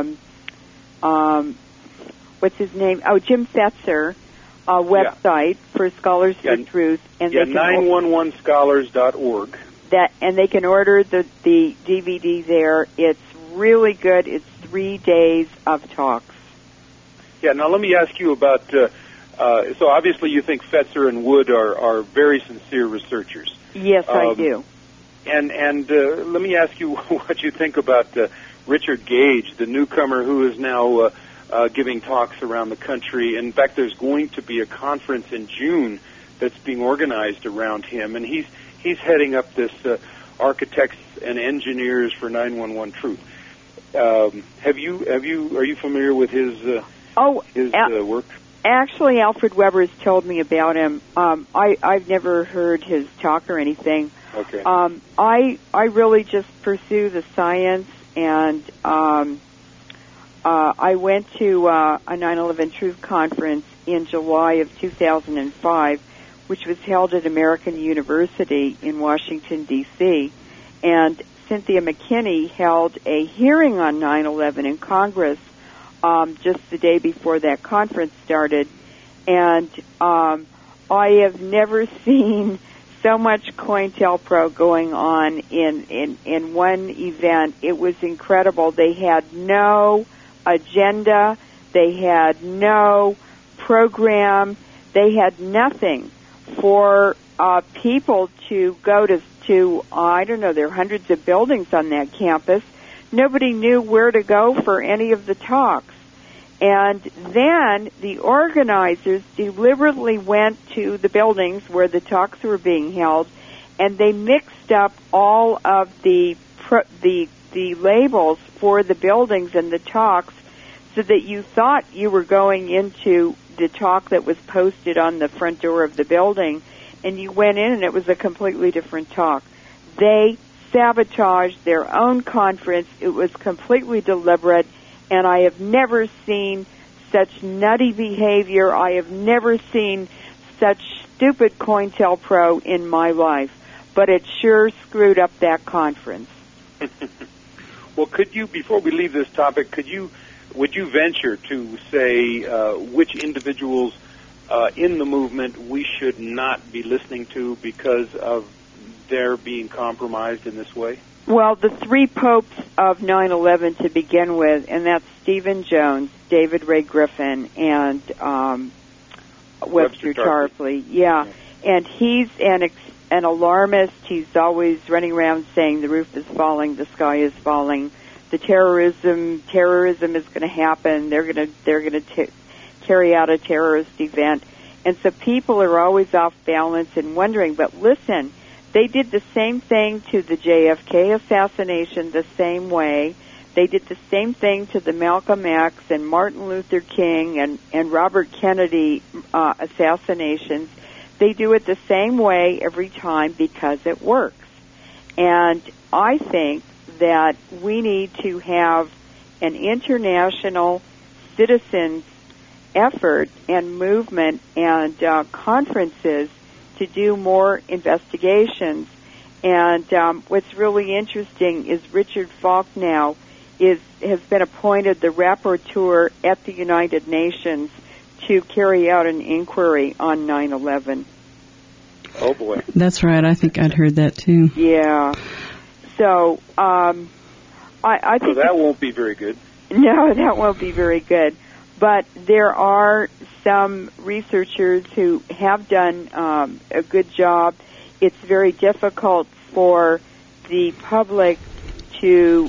what's his name? Oh, Jim Fetzer website for Scholars for Truth, and 911scholars.org. And they can order the DVD there. It's really good. It's 3 days of talks. Yeah. Now let me ask you about. So obviously you think Fetzer and Wood are very sincere researchers. Yes, I do. And let me ask you what you think about Richard Gage, the newcomer who is now giving talks around the country. In fact, there's going to be a conference in June that's being organized around him, and he's heading up this Architects and Engineers for 911 Truth. Are you familiar with his work? Actually, Alfred Weber has told me about him. I've never heard his talk or anything. Okay. I really just pursue the science, and I went to a 9/11 Truth Conference in July of 2005, which was held at American University in Washington, D.C., and Cynthia McKinney held a hearing on 9/11 in Congress just the day before that conference started, and I have never seen so much COINTELPRO going on in one event. It was incredible. They had no agenda. They had no program. They had nothing for people to go to I don't know, there are hundreds of buildings on that campus. Nobody knew where to go for any of the talks. And then the organizers deliberately went to the buildings where the talks were being held, and they mixed up all of the labels for the buildings and the talks so that you thought you were going into the talk that was posted on the front door of the building, and you went in and it was a completely different talk. They sabotaged their own conference. It was completely deliberate, and I have never seen such nutty behavior. I have never seen such stupid COINTELPRO in my life, but it sure screwed up that conference. Well, could you, before we leave this topic, would you venture to say which individuals in the movement we should not be listening to because of their being compromised in this way? Well, the three popes of 9/11 to begin with, and that's Stephen Jones, David Ray Griffin, and Webster Tarpley. Yeah, and he's an alarmist. He's always running around saying the roof is falling, the sky is falling, the terrorism is going to happen. They're going to carry out a terrorist event, and so people are always off balance and wondering. But listen. They did the same thing to the JFK assassination the same way. They did the same thing to the Malcolm X and Martin Luther King and Robert Kennedy assassinations. They do it the same way every time because it works. And I think that we need to have an international citizens effort and movement and conferences to do more investigations. And what's really interesting is Richard Falk now has been appointed the rapporteur at the United Nations to carry out an inquiry on 9/11. Oh, boy. That's right. I think I'd heard that, too. Yeah. So I think... So that won't be very good. No, that won't be very good. But there are some researchers who have done a good job. It's very difficult for the public to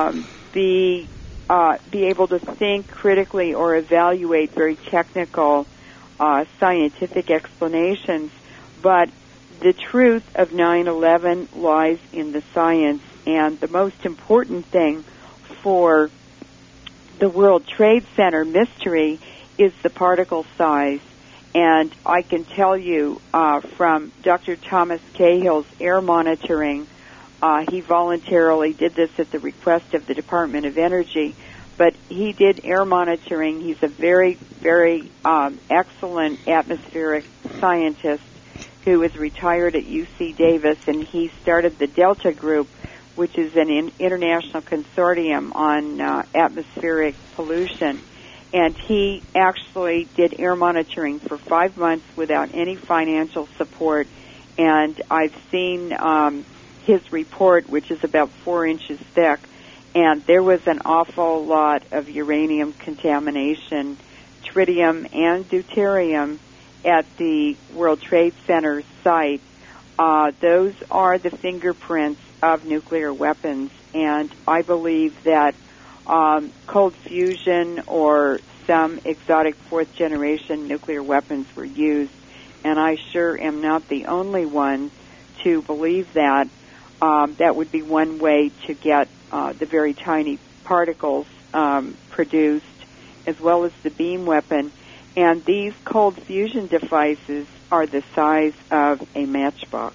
be able to think critically or evaluate very technical scientific explanations. But the truth of 9/11 lies in the science, and the most important thing for the World Trade Center mystery is the particle size. And I can tell you from Dr. Thomas Cahill's air monitoring, he voluntarily did this at the request of the Department of Energy, but he did air monitoring. He's a very, very excellent atmospheric scientist who is retired at UC Davis, and he started the Delta Group, which is an international consortium on atmospheric pollution. And he actually did air monitoring for 5 months without any financial support. And I've seen his report, which is about 4 inches thick, and there was an awful lot of uranium contamination, tritium and deuterium at the World Trade Center site. Those are the fingerprints of nuclear weapons, and I believe that cold fusion or some exotic fourth-generation nuclear weapons were used, and I sure am not the only one to believe that. That would be one way to get the very tiny particles produced, as well as the beam weapon. And these cold fusion devices are the size of a matchbox.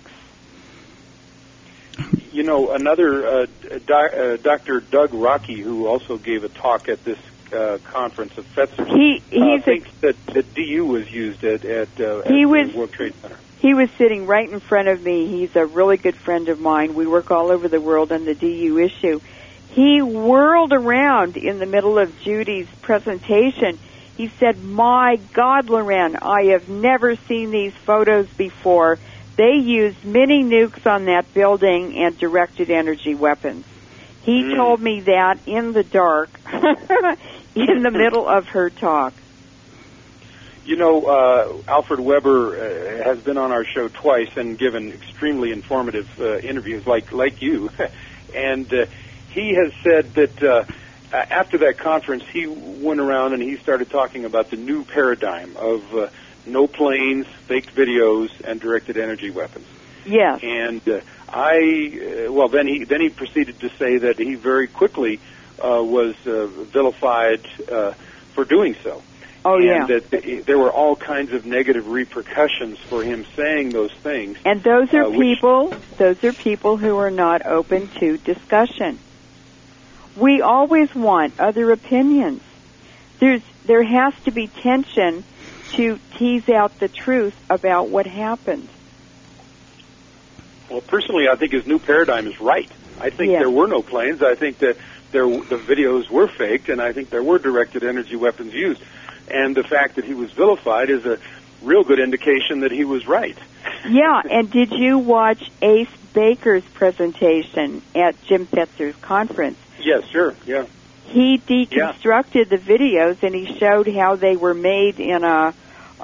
You know, another Dr. Doug Rockey, who also gave a talk at this conference of Fetzer, thinks that DU was used at the World Trade Center. He was sitting right in front of me. He's a really good friend of mine. We work all over the world on the DU issue. He whirled around in the middle of Judy's presentation. He said, "My God, Loren, I have never seen these photos before. They used mini nukes on that building and directed energy weapons." He told me that in the dark, in the middle of her talk. You know, Alfred Weber has been on our show twice and given extremely informative interviews, like you. And he has said that after that conference, he went around and he started talking about the new paradigm of no planes, faked videos, and directed energy weapons. Yes. And then he proceeded to say that he very quickly was vilified for doing so. Oh, and yeah. that there were all kinds of negative repercussions for him saying those things. And those are people who are not open to discussion. We always want other opinions. There has to be tension to tease out the truth about what happened. Well, personally, I think his new paradigm is right. I think there were no planes. I think that the videos were faked, and I think there were directed energy weapons used. And the fact that he was vilified is a real good indication that he was right. Yeah, and did you watch Ace Baker's presentation at Jim Fetzer's conference? Yes, sure, yeah. He deconstructed the videos, and he showed how they were made in a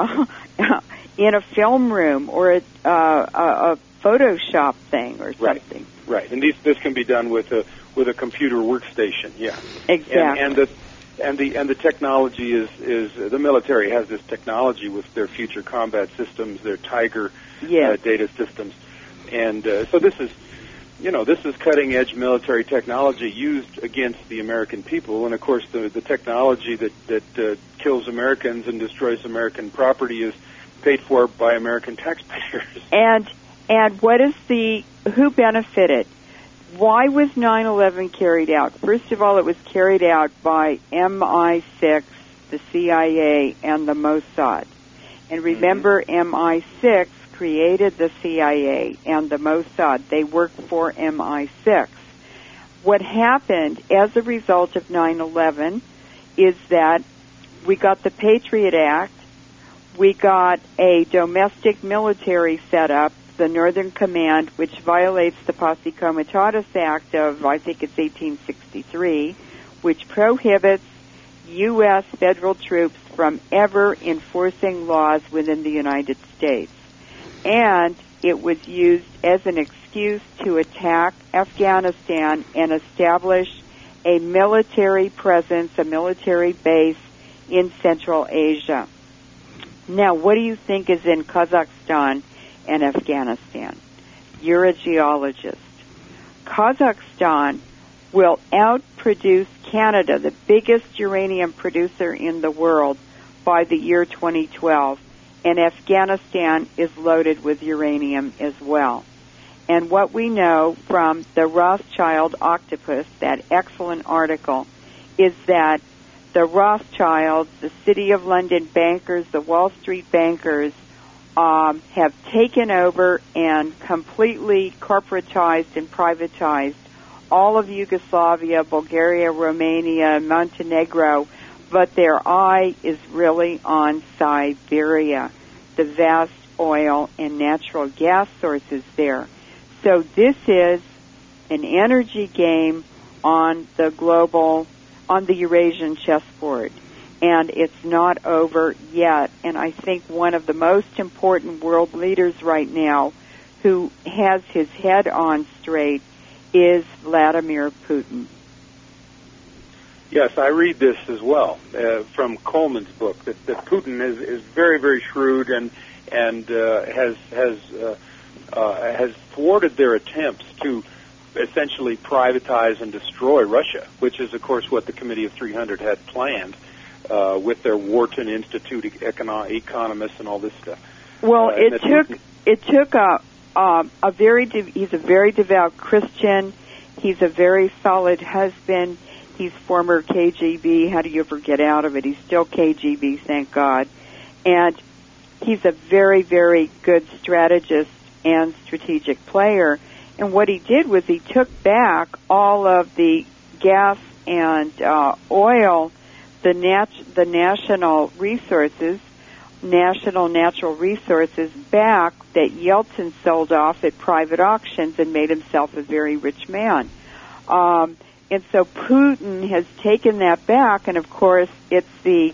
film room or a Photoshop thing or something. Right. And this can be done with a computer workstation. Yeah. Exactly. And the technology is the military has this technology with their future combat systems, their Tiger data systems, and so this is cutting edge military technology used against the American people, and of course the technology that kills Americans and destroys American property is paid for by American taxpayers. And what is who benefited? Why was 9/11 carried out? First of all, it was carried out by MI6, the CIA, and the Mossad. And remember, MI6 created the CIA and the Mossad. They worked for MI6. What happened as a result of 9/11 is that we got the Patriot Act, we got a domestic military set up, the Northern Command, which violates the Posse Comitatus Act of, I think it's 1863, which prohibits U.S. federal troops from ever enforcing laws within the United States. And it was used as an excuse to attack Afghanistan and establish a military presence, a military base in Central Asia. Now, what do you think is in Kazakhstan and Afghanistan? You're a geologist. Kazakhstan will outproduce Canada, the biggest uranium producer in the world, by the year 2012. and Afghanistan is loaded with uranium as well. And what we know from the Rothschild octopus, that excellent article, is that the Rothschilds, the City of London bankers, the Wall Street bankers, have taken over and completely corporatized and privatized all of Yugoslavia, Bulgaria, Romania, Montenegro, but their eye is really on Siberia, the vast oil and natural gas sources there. So this is an energy game on the Eurasian chessboard, and it's not over yet. And I think one of the most important world leaders right now who has his head on straight is Vladimir Putin. Yes, I read this as well from Coleman's book that Putin is very, very shrewd and has thwarted their attempts to essentially privatize and destroy Russia, which is, of course, what the Committee of 300 had planned with their Wharton Institute economists and all this stuff. Well, it took he's a very devout Christian. He's a very solid husband. He's former KGB. How do you ever get out of it? He's still KGB, thank God. And he's a very, very good strategist and strategic player. And what he did was he took back all of the gas and oil, the national resources, national natural resources back that Yeltsin sold off at private auctions and made himself a very rich man. And so Putin has taken that back, and of course it's the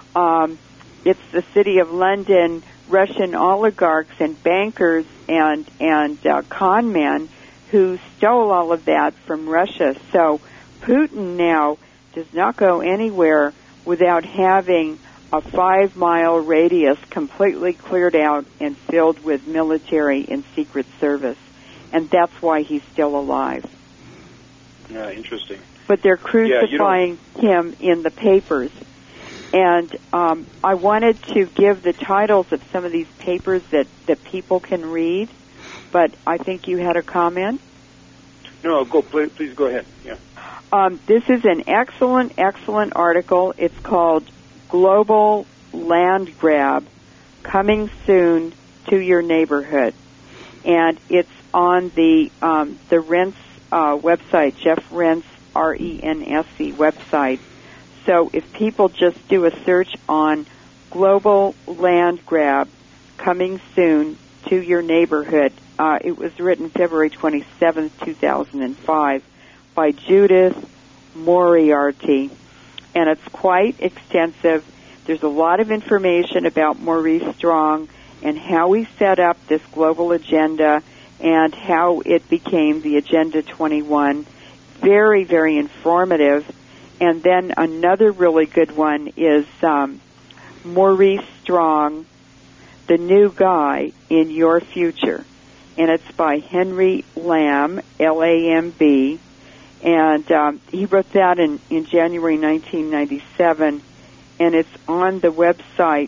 City of London Russian oligarchs and bankers and con men who stole all of that from Russia. So Putin now does not go anywhere without having a 5-mile radius completely cleared out and filled with military and secret service. And that's why he's still alive. Yeah, interesting. But they're crucifying him in the papers. And I wanted to give the titles of some of these papers that people can read, but I think you had a comment? No, please go ahead. Yeah. This is an excellent article. It's called Global Land Grab, Coming Soon to Your Neighborhood. And it's on the Rense website, Jeff Rense, R-E-N-S-E website. So if people just do a search on Global Land Grab, Coming Soon to Your Neighborhood, it was written February 27, 2005, by Judith Moriarty, and it's quite extensive. There's a lot of information about Maurice Strong and how he set up this global agenda and how it became the Agenda 21. Very, very informative. And then another really good one is Maurice Strong, The New Guy in Your Future. And it's by Henry Lamb, L-A-M-B. And he wrote that in January 1997. And it's on the website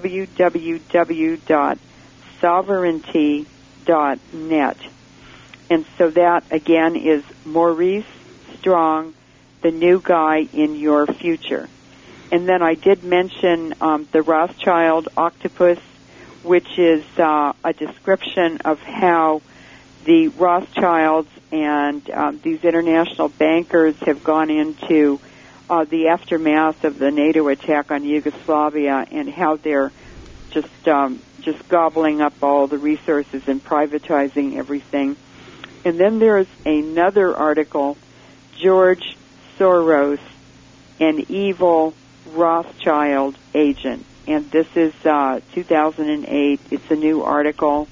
www.sovereignty.net. And so that, again, is Maurice Strong, The New Guy in Your Future. And then I did mention the Rothschild octopus, which is a description of how the Rothschilds and these international bankers have gone into the aftermath of the NATO attack on Yugoslavia and how they're just gobbling up all the resources and privatizing everything. And then there's another article, George Soros, an evil Rothschild agent. And this is 2008. It's a new article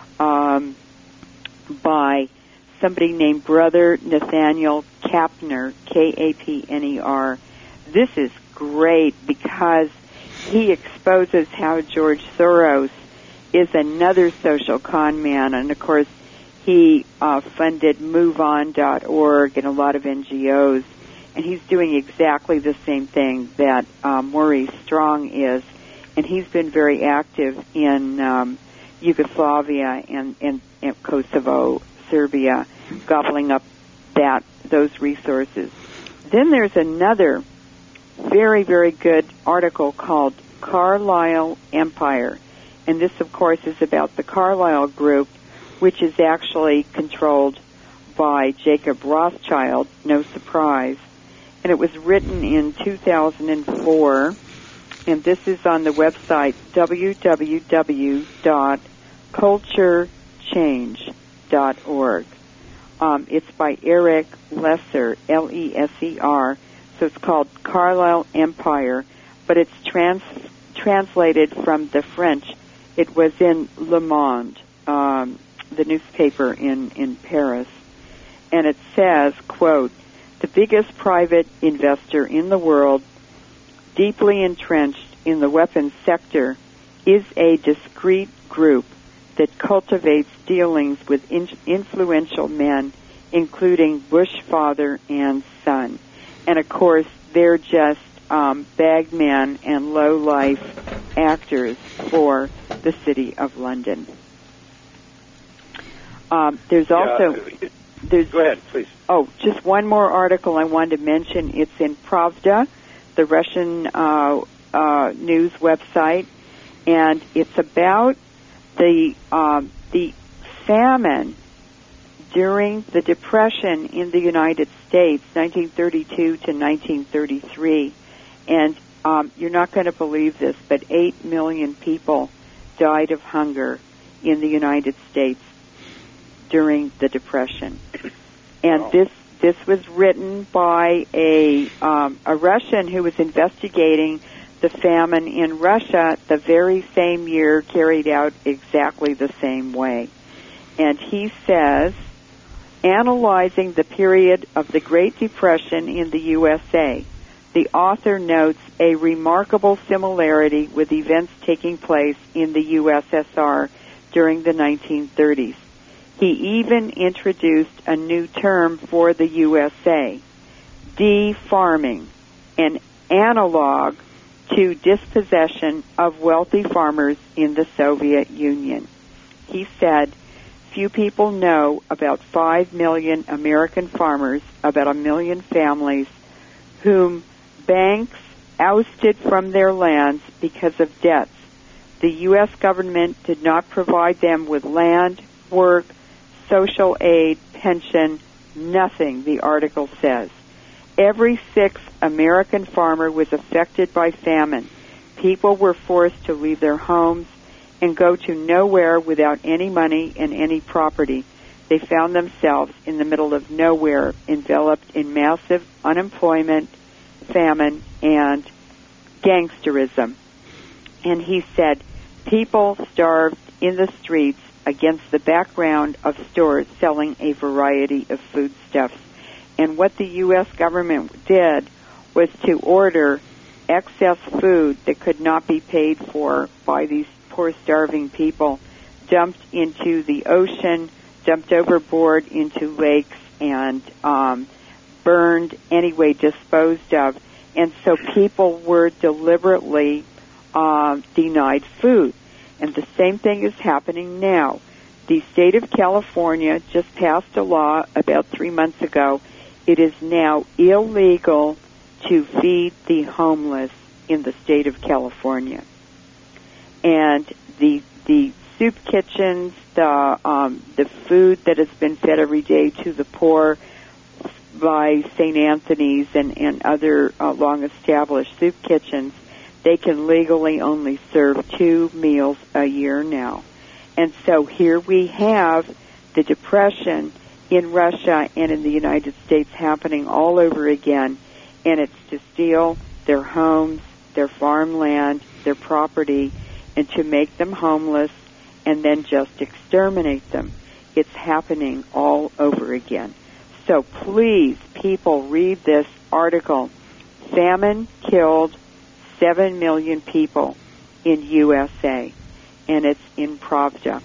by somebody named Brother Nathaniel Kapner, K-A-P-N-E-R. This is great because he exposes how George Soros is another social con man. And, of course, he funded MoveOn.org and a lot of NGOs. And he's doing exactly the same thing that Maurice Strong is. and he's been very active in Yugoslavia and Kosovo, Serbia, gobbling up those resources. Then there's another very, very good article called Carlyle Empire. And this, of course, is about the Carlyle Group, which is actually controlled by Jacob Rothschild, no surprise. And it was written in 2004, and this is on the website www.culturechange.org. It's by Eric Lesser, Lesser, so it's called Carlyle Empire, but it's translated from the French. It was in Le Monde, the newspaper in Paris, and it says, quote, "The biggest private investor in the world, deeply entrenched in the weapons sector, is a discrete group that cultivates dealings with influential men, including Bush father and son." And of course, they're just bagmen and low-life actors for the City of London. There's also... Go ahead, please. Oh, just one more article I wanted to mention. It's in Pravda, the Russian news website, and it's about the famine during the Depression in the United States, 1932 to 1933. And you're not going to believe this, but 8 million people died of hunger in the United States during the Depression. And wow. This was written by a Russian who was investigating the famine in Russia the very same year, carried out exactly the same way. And he says, analyzing the period of the Great Depression in the USA, the author notes a remarkable similarity with events taking place in the USSR during the 1930s. He even introduced a new term for the USA, de-farming, an analog to dispossession of wealthy farmers in the Soviet Union. He said, few people know about 5 million American farmers, about 1 million families, whom banks ousted from their lands because of debts. The U.S. government did not provide them with land, work, social aid, pension, nothing, the article says. Every sixth American farmer was affected by famine. People were forced to leave their homes and go to nowhere without any money and any property. They found themselves in the middle of nowhere, enveloped in massive unemployment, famine, and gangsterism. And he said, people starved in the streets against the background of stores selling a variety of foodstuffs. And what the U.S. government did was to order excess food that could not be paid for by these poor starving people, dumped into the ocean, dumped overboard into lakes, and burned, anyway, disposed of. And so people were deliberately denied food. And the same thing is happening now. The state of California just passed a law about 3 months ago. It is now illegal to feed the homeless in the state of California. And the soup kitchens, the food that has been fed every day to the poor by St. Anthony's and other long-established soup kitchens, they can legally only serve 2 meals a year now. And so here we have the Depression in Russia and in the United States happening all over again, and it's to steal their homes, their farmland, their property, and to make them homeless and then just exterminate them. It's happening all over again. So please, people, read this article. Famine killed 7 million people in USA, and it's in Pravda.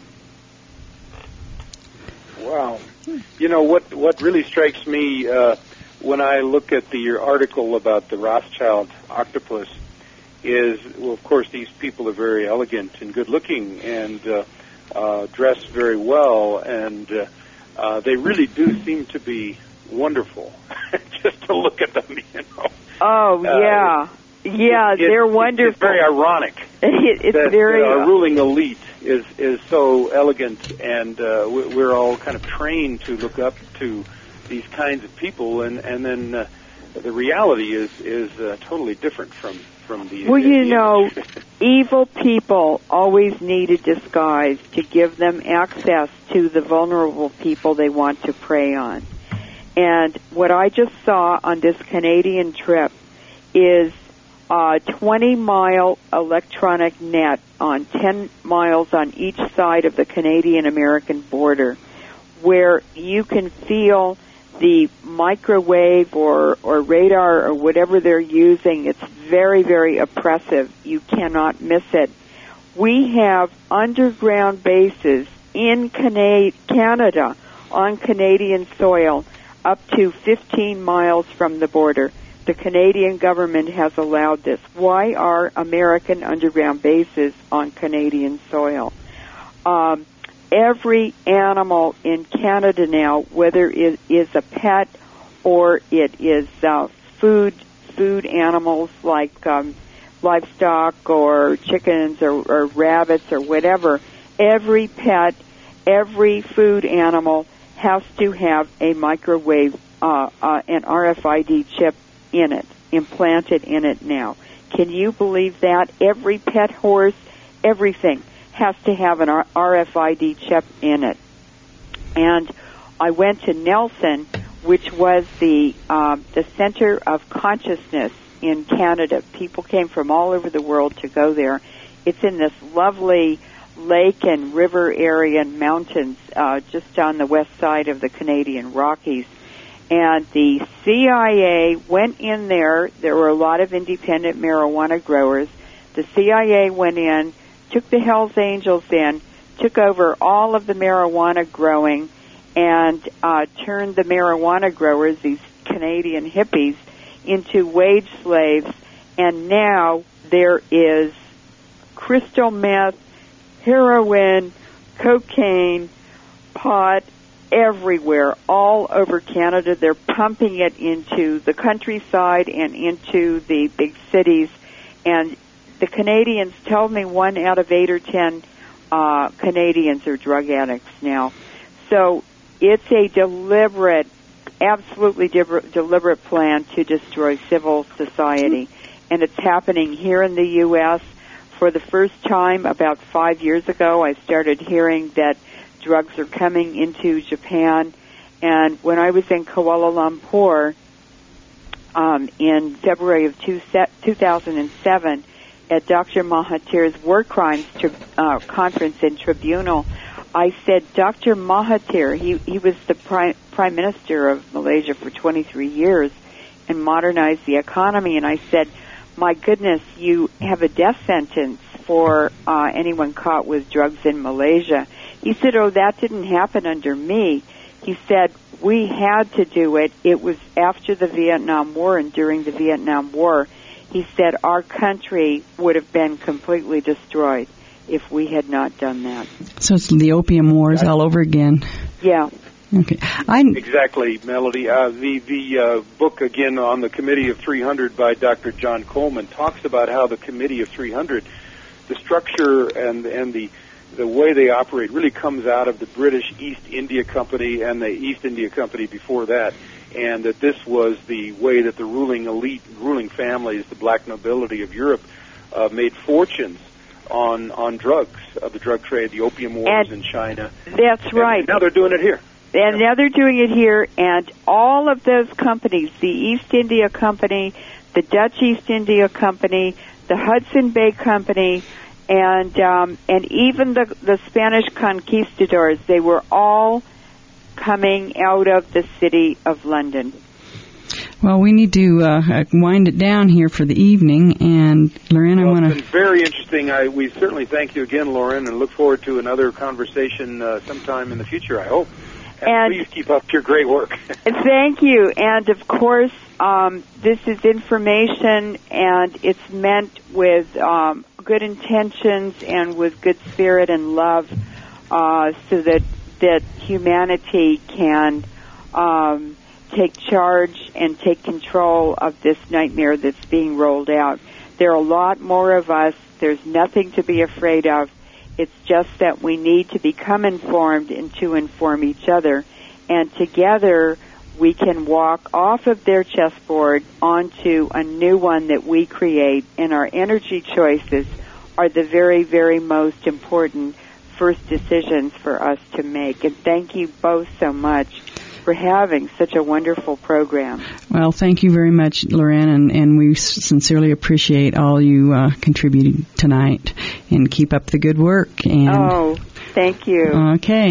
Wow. You know, what really strikes me when I look at your article about the Rothschild octopus is, well, of course, these people are very elegant and good-looking and dress very well, and they really do seem to be wonderful. Just to look at them, you know. Oh, yeah. They're wonderful. It's very ironic. It's that very... our ruling elite is so elegant, and we're all kind of trained to look up to these kinds of people, and then the reality is totally different from the... Well, you know, evil people always need a disguise to give them access to the vulnerable people they want to prey on. And what I just saw on this Canadian trip is a 20-mile electronic net on 10 miles on each side of the Canadian-American border, where you can feel the microwave or radar or whatever they're using. It's very, very oppressive. You cannot miss it. We have underground bases in Canada on Canadian soil up to 15 miles from the border. The Canadian government has allowed this. Why are American underground bases on Canadian soil? Every animal in Canada now, whether it is a pet or it is food animals like livestock or chickens or rabbits or whatever, every pet, every food animal has to have a microwave, an RFID chip in it, implanted in it now. Can you believe that? Every pet horse, everything has to have an RFID chip in it. And I went to Nelson, which was the center of consciousness in Canada. People came from all over the world to go there. It's in this lovely lake and river area and mountains just on the west side of the Canadian Rockies. And the CIA went in there. There were a lot of independent marijuana growers. The CIA went in, took the Hells Angels in, took over all of the marijuana growing, and turned the marijuana growers, these Canadian hippies, into wage slaves. And now there is crystal meth, heroin, cocaine, pot, everywhere, all over Canada. They're pumping it into the countryside and into the big cities. And the Canadians told me 1 out of 8 or 10 Canadians are drug addicts now. So it's a deliberate, absolutely deliberate plan to destroy civil society. And it's happening here in the U.S. For the first time, about 5 years ago, I started hearing that drugs are coming into Japan. And when I was in Kuala Lumpur in February of 2007, at Dr. Mahathir's War Crimes Conference and Tribunal, I said, Dr. Mahathir, he was the Prime Minister of Malaysia for 23 years and modernized the economy, and I said, my goodness, you have a death sentence for anyone caught with drugs in Malaysia. He said, oh, that didn't happen under me. He said, we had to do it. It was after the Vietnam War and during the Vietnam War. He said our country would have been completely destroyed if we had not done that. So it's the opium wars all over again. Yeah. Okay. Exactly, Melody. The book, again, on the Committee of 300 by Dr. John Coleman talks about how the Committee of 300, the structure and the way they operate really comes out of the British East India Company and the East India Company before that, and that this was the way that the ruling elite, ruling families, the black nobility of Europe made fortunes on drugs, the drug trade, the opium wars in China. That's right. And now they're doing it here. And now they're doing it here, and all of those companies, the East India Company, the Dutch East India Company, the Hudson Bay Company, and even the Spanish conquistadors, they were all coming out of the city of London. Well, we need to wind it down here for the evening, and Lauren, I want to... It's been very interesting. We certainly thank you again, Lauren, and look forward to another conversation sometime in the future, I hope. And please keep up your great work. Thank you. And, of course, this is information, and it's meant with good intentions and with good spirit and love so that humanity can take charge and take control of this nightmare that's being rolled out. There are a lot more of us. There's nothing to be afraid of. It's just that we need to become informed and to inform each other. And together we can walk off of their chessboard onto a new one that we create. And our energy choices are the very, very most important first decisions for us to make. And thank you both so much for having such a wonderful program. Well, thank you very much, Lorraine, and we sincerely appreciate all you contributed tonight. And keep up the good work. And thank you. Okay.